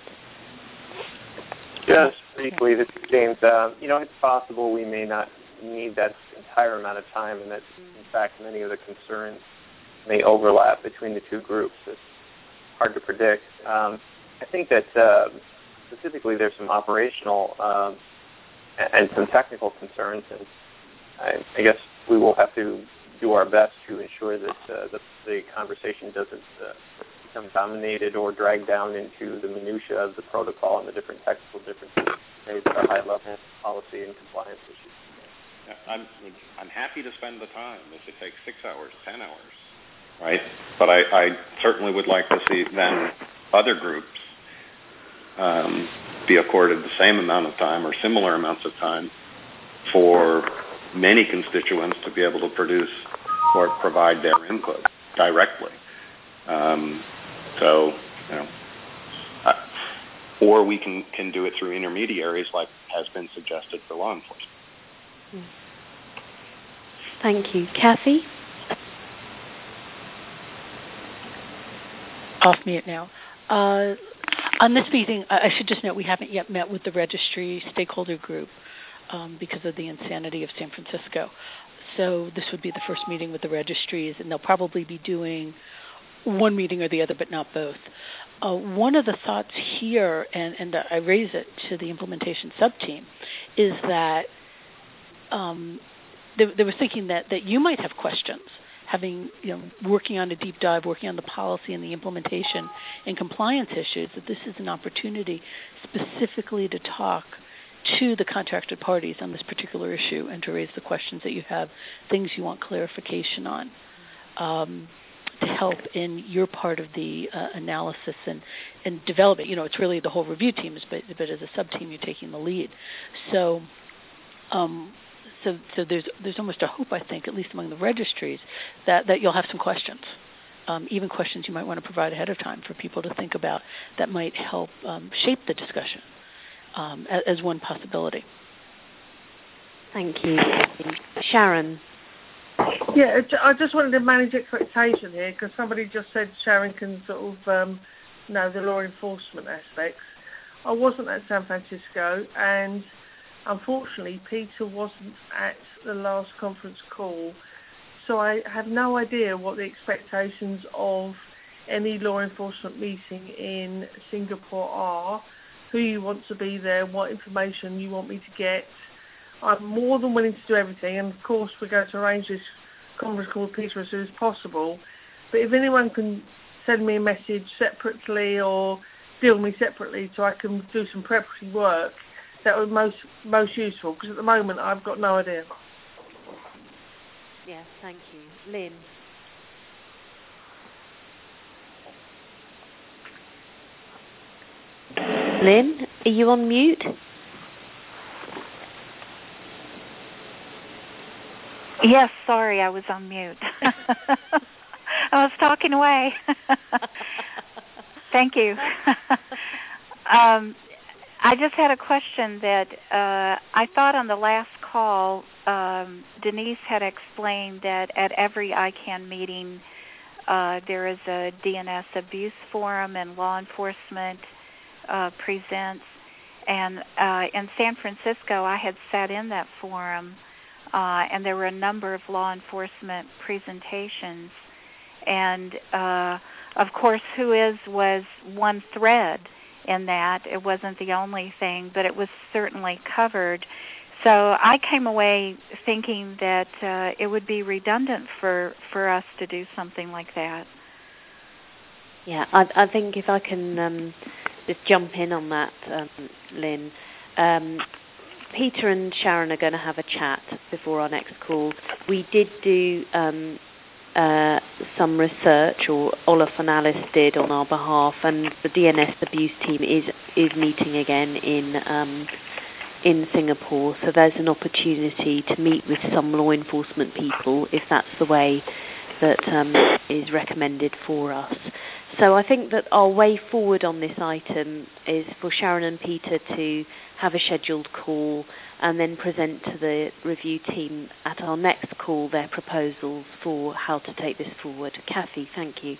Speaker 5: Just briefly, this is James. Uh, you know, it's possible we may not need that entire amount of time, and that, in fact, many of the concerns may overlap between the two groups. It's hard to predict. Um, I think that uh, specifically there's some operational um, and some technical concerns, and I, I guess we will have to do our best to ensure that uh, the, the conversation doesn't uh, become dominated or dragged down into the minutia of the protocol and the different technical differences made at a high level policy and compliance issues.
Speaker 3: Yeah, I'm I'm happy to spend the time if it takes six hours, ten hours, right? But I, I certainly would like to see then other groups um, be accorded the same amount of time or similar amounts of time for many constituents to be able to produce or provide their input directly. Um, so, you know, uh, or we can, can do it through intermediaries like has been suggested for law enforcement.
Speaker 2: Thank you. Kathy?
Speaker 4: Off mute now. Uh, on this meeting, I should just note we haven't yet met with the registry stakeholder group um, because of the insanity of San Francisco. So this would be the first meeting with the registries, and they'll probably be doing one meeting or the other, but not both. Uh, one of the thoughts here, and, and I raise it to the implementation sub-team, is that um, they, they were thinking that, that you might have questions, having, you know, working on a deep dive, working on the policy and the implementation and compliance issues, that this is an opportunity specifically to talk to the contracted parties on this particular issue and to raise the questions that you have, things you want clarification on, um, to help in your part of the uh, analysis and, and development. You know, it's really the whole review team, but, but as a sub-team, you're taking the lead. So um, so, so there's there's almost a hope, I think, at least among the registries, that, that you'll have some questions, um, even questions you might want to provide ahead of time for people to think about that might help um, shape the discussion um, as, as one possibility.
Speaker 2: Thank you. Sharon?
Speaker 7: Yeah, I just wanted to manage expectation here because somebody just said Sharon can sort of um, know the law enforcement aspects. I wasn't at San Francisco, and unfortunately Peter wasn't at the last conference call, so I have no idea what the expectations of any law enforcement meeting in Singapore are, who you want to be there, what information you want me to get. I'm more than willing to do everything, and of course we're going to arrange this conference call with Peter as soon as possible. But if anyone can send me a message separately or deal with me separately so I can do some preparatory work, that would be most most useful, because at the moment I've got no idea.
Speaker 2: Yes, thank you. Lynn? Lynn, are you on mute?
Speaker 6: Yes, sorry, I was on mute. I was talking away. Thank you. um, I just had a question that uh, I thought on the last call, um, Denise had explained that at every I CAN meeting uh, there is a D N S abuse forum and law enforcement uh, presents. And uh, in San Francisco, I had sat in that forum, uh, and there were a number of law enforcement presentations. And, uh, of course, Who Is was one thread in that. It wasn't the only thing, but it was certainly covered. So I came away thinking that uh, it would be redundant for, for us to do something like that.
Speaker 2: Yeah, I, I think if I can um, just jump in on that, um, Lynn. Um, Peter and Sharon are going to have a chat before our next call. We did do um, uh, some research, or Olaf and Alice did on our behalf, and the D N S abuse team is is meeting again in um, in Singapore. So there's an opportunity to meet with some law enforcement people, if that's the way that um, is recommended for us. So I think that our way forward on this item is for Sharon and Peter to have a scheduled call and then present to the review team at our next call their proposals for how to take this forward. Kathy, thank you.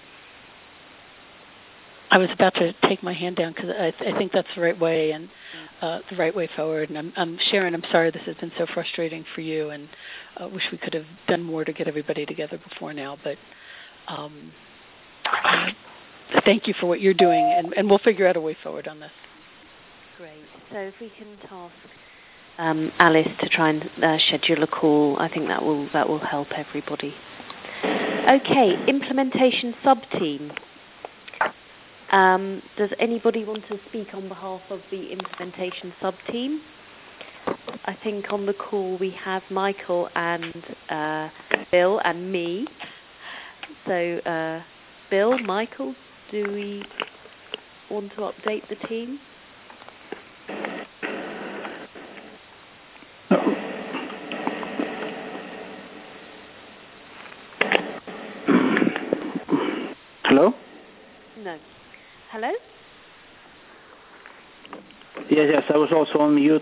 Speaker 4: I was about to take my hand down because I, th- I think that's the right way and uh, the right way forward. And I'm, I'm Sharon, I'm sorry this has been so frustrating for you, and I uh, wish we could have done more to get everybody together before now. But um, uh, thank you for what you're doing, and, and we'll figure out a way forward on this.
Speaker 2: Great. So if we can task um, Alice to try and uh, schedule a call, I think that will that will help everybody. Okay, implementation sub-team. Um, does anybody want to speak on behalf of the implementation sub-team? I think on the call we have Michael and uh, Bill and me. So, uh, Bill, Michael, do we want to update the team?
Speaker 9: Hello?
Speaker 2: No. Hello?
Speaker 9: Yes, yes, I was also on mute.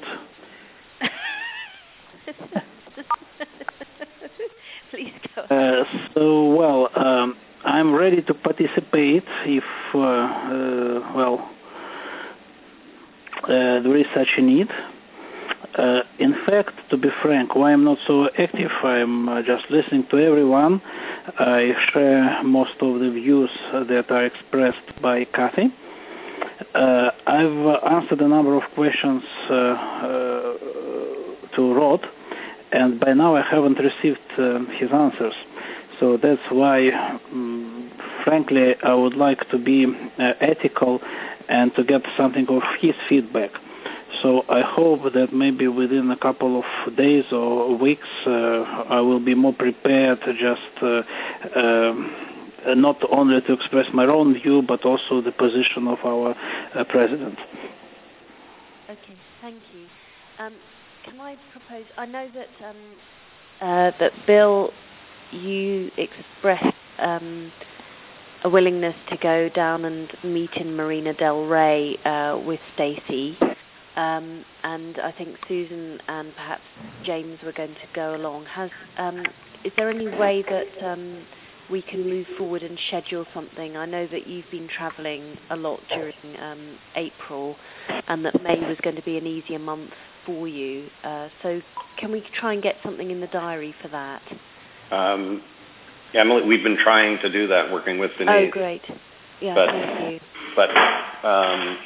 Speaker 2: Please go.
Speaker 9: Uh, so, well, um, I'm ready to participate if, uh, uh, well, uh, there is such a need. Uh, in fact, to be frank, why I'm not so active, I'm uh, just listening to everyone. I share most of the views that are expressed by Kathy. Uh, I've uh, answered a number of questions uh, uh, to Rod, and by now I haven't received uh, his answers. So that's why, um, frankly, I would like to be uh, ethical and to get something of his feedback. So I hope that maybe within a couple of days or weeks uh, I will be more prepared to just uh, uh, not only to express my own view but also the position of our uh, president.
Speaker 2: Okay, thank you. Um, can I propose? I know that um, uh, that Bill, you expressed um, a willingness to go down and meet in Marina del Rey uh, with Stacey. Um, and I think Susan and perhaps James were going to go along. Has um, is there any way that um, we can move forward and schedule something? I know that you've been travelling a lot during um, April, and that May was going to be an easier month for you. Uh, so can we try and get something in the diary for that?
Speaker 3: Um, Emily, we've been trying to do that, working with Denise.
Speaker 2: Oh, great. Yeah,
Speaker 3: but,
Speaker 2: thank you.
Speaker 3: But, um,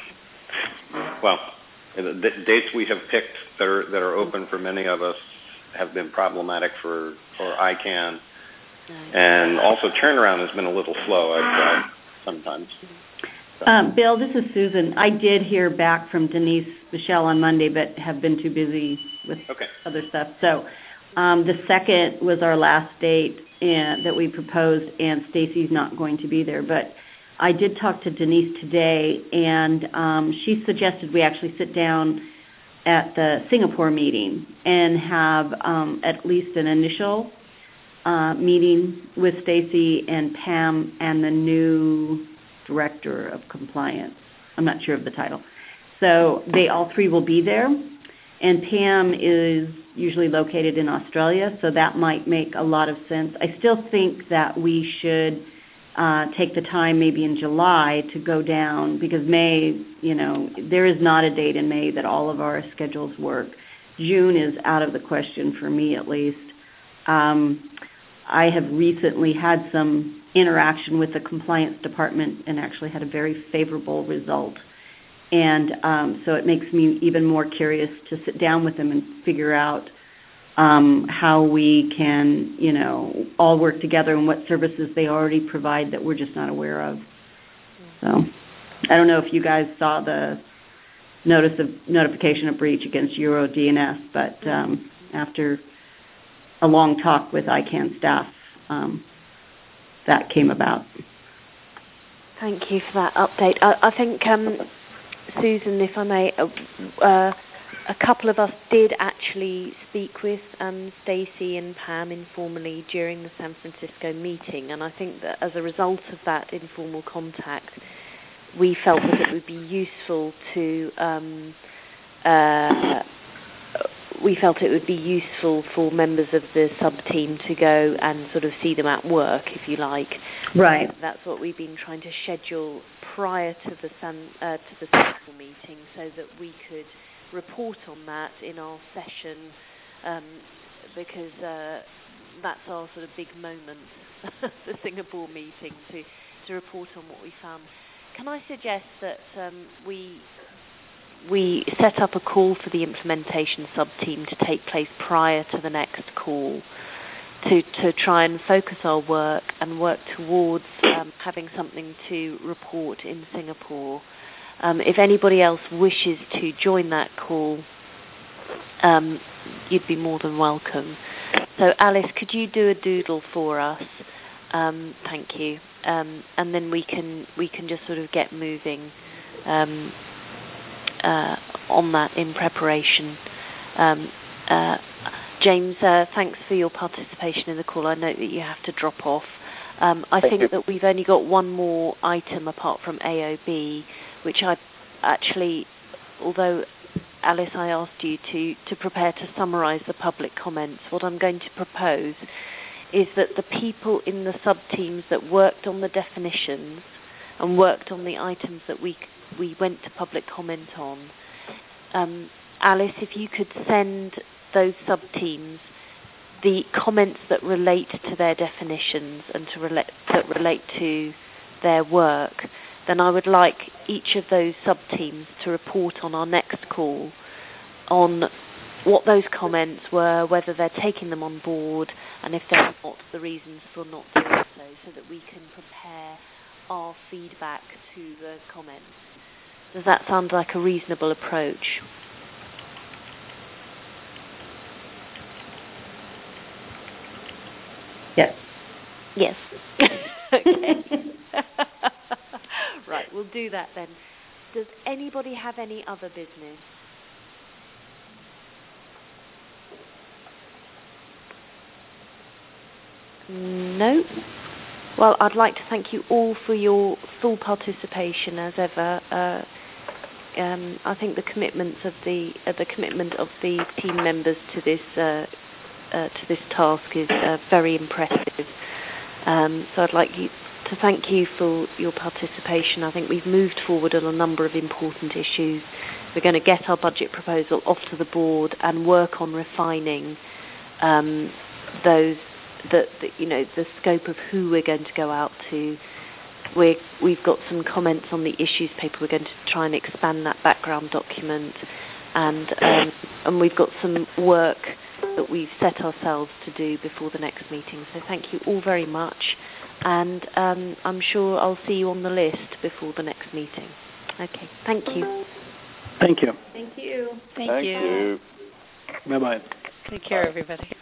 Speaker 3: well, the d- dates we have picked that are that are open for many of us have been problematic for, for I CAN. No. And also turnaround has been a little slow, I've tried sometimes. So.
Speaker 8: Um, Bill, this is Susan. I did hear back from Denise Michelle on Monday, but have been too busy with okay. other stuff. So um, the second was our last date and, that we proposed, and Stacy's not going to be there. But I did talk to Denise today, and um, she suggested we actually sit down at the Singapore meeting and have um, at least an initial uh, meeting with Stacy and Pam and the new director of compliance. I'm not sure of the title. So they all three will be there, and Pam is usually located in Australia, so that might make a lot of sense. I still think that we should uh, take the time maybe in July to go down, because May, you know, there is not a date in May that all of our schedules work. June is out of the question for me, at least. Um, I have recently had some interaction with the compliance department and actually had a very favorable result. And um, so it makes me even more curious to sit down with them and figure out um, how we can, you know, all work together and what services they already provide that we're just not aware of. So I don't know if you guys saw the notice of notification of breach against Euro D N S, but um, after a long talk with I CAN staff, um, that came about. Thank
Speaker 2: you for that update. I, I think, um, Susan, if I may, uh, uh, a couple of us did actually speak with um, Stacey and Pam informally during the San Francisco meeting, and I think that as a result of that informal contact, we felt that it would be useful to um, uh, we felt it would be useful for members of the sub-team to go and sort of see them at work, if you like.
Speaker 8: Right.
Speaker 2: That's what we've been trying to schedule prior to the San, uh, to the Central meeting, so that we could report on that in our session, um, because uh, that's our sort of big moment, the Singapore meeting, to, to report on what we found. Can I suggest that um, we we set up a call for the implementation sub-team to take place prior to the next call, to, to try and focus our work and work towards um, having something to report in Singapore. Um, if anybody else wishes to join that call, um, you'd be more than welcome. So Alice, could you do a doodle for us? Um, thank you. Um, and then we can we can just sort of get moving um, uh, on that in preparation. Um, uh, James, uh, thanks for your participation in the call. I note that you have to drop off. Um, I
Speaker 5: Thank
Speaker 2: think
Speaker 5: you.
Speaker 2: that we've only got one more item apart from A O B, which I actually, although Alice, I asked you to, to prepare to summarise the public comments, what I'm going to propose is that the people in the sub-teams that worked on the definitions and worked on the items that we we went to public comment on, um, Alice, if you could send those sub-teams the comments that relate to their definitions and to relate that relate to their work, then I would like each of those sub-teams to report on our next call on what those comments were, whether they're taking them on board, and if they're not, the reasons for not doing so, so that we can prepare our feedback to the comments. Does that sound like a reasonable approach?
Speaker 8: Yes.
Speaker 2: Yes. Okay. Right, we'll do that then. Does anybody have any other business? No? Well, I'd like to thank you all for your full participation as ever. Uh, um, I think the commitments of the uh, the commitment of the team members to this uh, uh, to this task is uh, very impressive. Um, so I'd like you to thank you for your participation. I think we've moved forward on a number of important issues. We're going to get our budget proposal off to the board and work on refining um, those. The, the, you know, the scope of who we're going to go out to. We're, we've got some comments on the issues paper. We're going to try and expand that background document, and um, and we've got some work that we've set ourselves to do before the next meeting. So thank you all very much, and um, I'm sure I'll see you on the list before the next meeting. Okay, thank you.
Speaker 9: Thank you.
Speaker 8: Thank you.
Speaker 4: Thank,
Speaker 10: Thank
Speaker 4: you.
Speaker 10: you.
Speaker 9: Bye-bye.
Speaker 4: Take care, everybody.